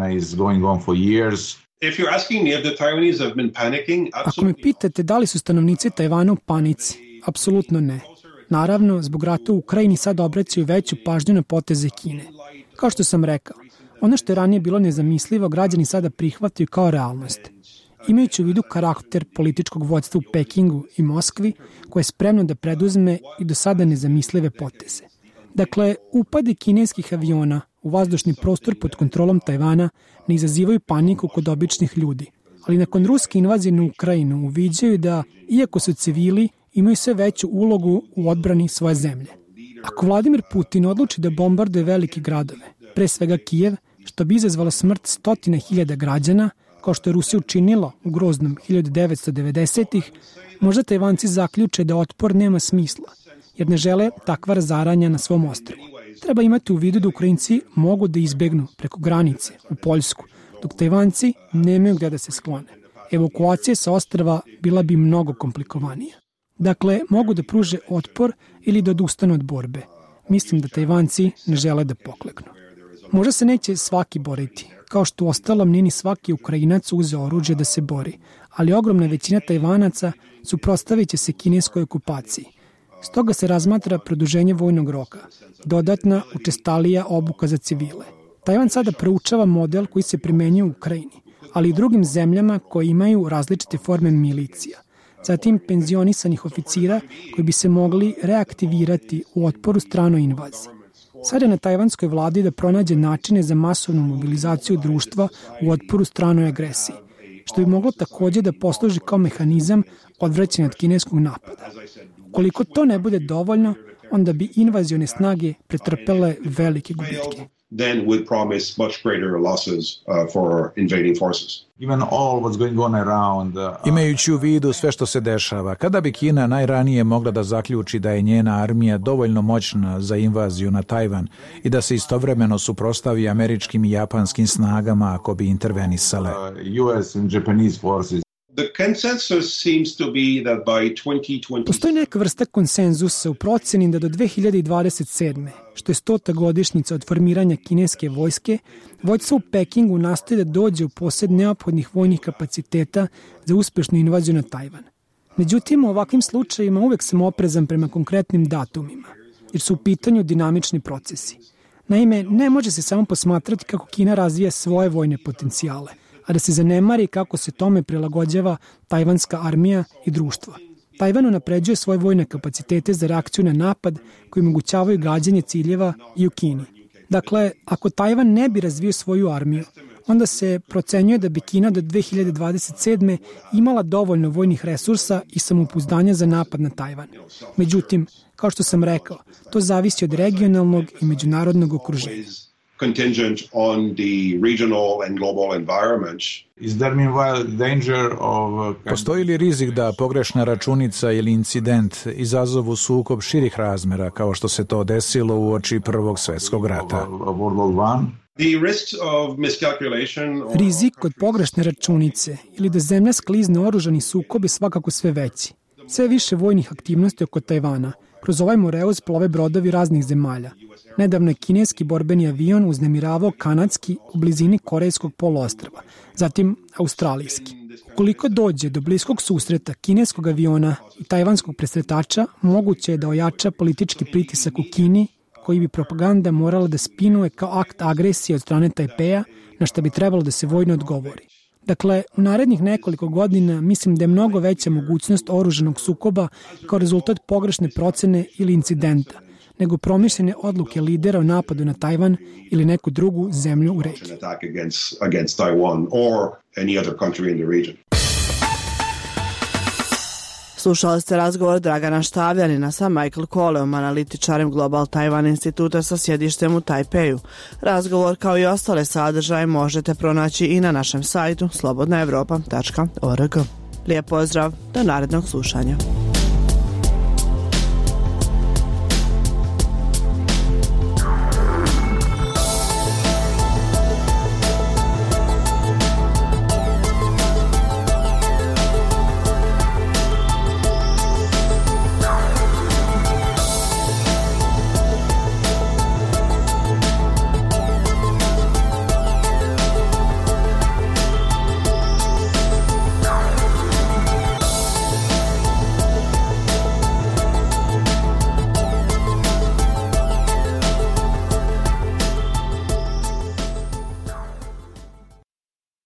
Speaker 12: Ako me pitate da li su stanovnici Tajvana u panici, apsolutno ne. Naravno, zbog rata u Ukrajini sad obraćaju veću pažnju na poteze Kine. Kao što sam rekao, ono što je ranije bilo nezamislivo, građani sada prihvataju kao realnost. Imajući u vidu karakter političkog vođstva u Pekingu i Moskvi, koje je spremno da preduzme i do sada nezamislive poteze. Dakle, upade kineskih aviona u vazdušni prostor pod kontrolom Tajvana ne izazivaju paniku kod običnih ljudi, ali nakon ruske invazije na Ukrajinu uviđaju da, iako su civili, imaju sve veću ulogu u odbrani svoje zemlje. Ako Vladimir Putin odluči da bombarduje velike gradove, pre svega Kijev, što bi izazvalo smrt 100.000 građana, kao što je Rusija učinila u groznom 1990-ih, možda Tajvanci zaključe da otpor nema smisla, jer ne žele takva razaranja na svom ostrvu. Treba imati u vidu da Ukrajinci mogu da izbegnu preko granice u Poljsku, dok Tajvanci nemaju gde da se sklone. Evakuacija sa ostrva bila bi mnogo komplikovanija. Dakle, mogu da pruže otpor ili da odustanu od borbe. Mislim da Tajvanci ne žele da pokleknu. Možda se neće svaki boriti, kao što uostalom nije ni svaki Ukrajinac uzeo oružje da se bori, ali ogromna većina Tajvanaca suprotstavit će se kineskoj okupaciji. Stoga se razmatra produženje vojnog roka, dodatna učestalija obuka za civile. Tajvan sada proučava model koji se primenjuje u Ukrajini, ali i drugim zemljama koje imaju različite forme milicija. Zatim penzionisanih oficira koji bi se mogli reaktivirati u otporu stranoj invaziji. Sada je na tajvanskoj vladi da pronađe načine za masovnu mobilizaciju društva u otporu stranoj agresiji, što bi moglo takođe da posluži kao mehanizam odvraćanja od kineskog napada. Ukoliko to ne bude dovoljno, onda bi invazione snage pretrpele velike gubitke.
Speaker 11: Then would promise much greater losses for invading forces.
Speaker 24: Imajući u vidu sve što se dešava, kada bi Kina najranije mogla da zaključi da je njena armija dovoljno moćna za invaziju na Tajvan i da se istovremeno suprotstavi američkim i japanskim snagama ako bi intervenisale?
Speaker 11: US and Japanese forces. The consensus seems to be that by 2020...
Speaker 12: Postoji neka vrsta konsenzusa u proceni da do 2027. što je 100. godišnjica od formiranja kineske vojske, vođstvo u Pekingu nastoji da dođe u posed neophodnih vojnih kapaciteta za uspešnu invaziju na Tajvan. Međutim, u ovakvim slučajima uvek sam oprezan prema konkretnim datumima, jer su u pitanju dinamični procesi. Naime, ne može se samo posmatrati kako Kina razvija svoje vojne potencijale, a da se zanemari kako se tome prilagođava tajvanska armija i društvo. Tajvan unapređuje svoje vojne kapacitete za reakciju na napad koji omogućavaju gađanje ciljeva i u Kini. Dakle, ako Tajvan ne bi razvio svoju armiju, onda se procenjuje da bi Kina do 2027. imala dovoljno vojnih resursa i samopouzdanja za napad na Tajvan. Međutim, kao što sam rekao, to zavisi od regionalnog i međunarodnog okruženja.
Speaker 11: Contingent on the regional and global environment.
Speaker 13: Is there meanwhile danger of...
Speaker 24: Postoji li rizik da pogrešna računica ili incident izazovu sukob širih razmera kao što se to desilo uoči Prvog svjetskog rata?
Speaker 12: Rizik od pogrešne računice ili da zemlja sklizne oružani sukob je svakako sve veći. Sve više vojnih aktivnosti oko Tajvana. Kroz ovaj moreuz plove brodovi raznih zemalja. Nedavno je kineski borbeni avion uznemiravao kanadski u blizini Korejskog poluostrva, zatim australijski. Ukoliko dođe do bliskog susreta kineskog aviona i tajvanskog presretača, moguće je da ojača politički pritisak u Kini koji bi propaganda morala da spinuje kao akt agresije od strane Tajpeja, na što bi trebalo da se vojno odgovori. Dakle, u narednih nekoliko godina mislim da je mnogo veća mogućnost oružanog sukoba kao rezultat pogrešne procene ili incidenta, nego promišljene odluke lidera o napadu na Tajvan ili neku drugu zemlju u regiji.
Speaker 6: Slušali ste razgovor Dragana Štavljanina sa Michael Coleom, analitičarem Global Taiwan instituta sa sjedištem u Tajpeju. Razgovor kao i ostale sadržaje možete pronaći i na našem sajtu slobodnaevropa.org. Lijep pozdrav, do narednog slušanja.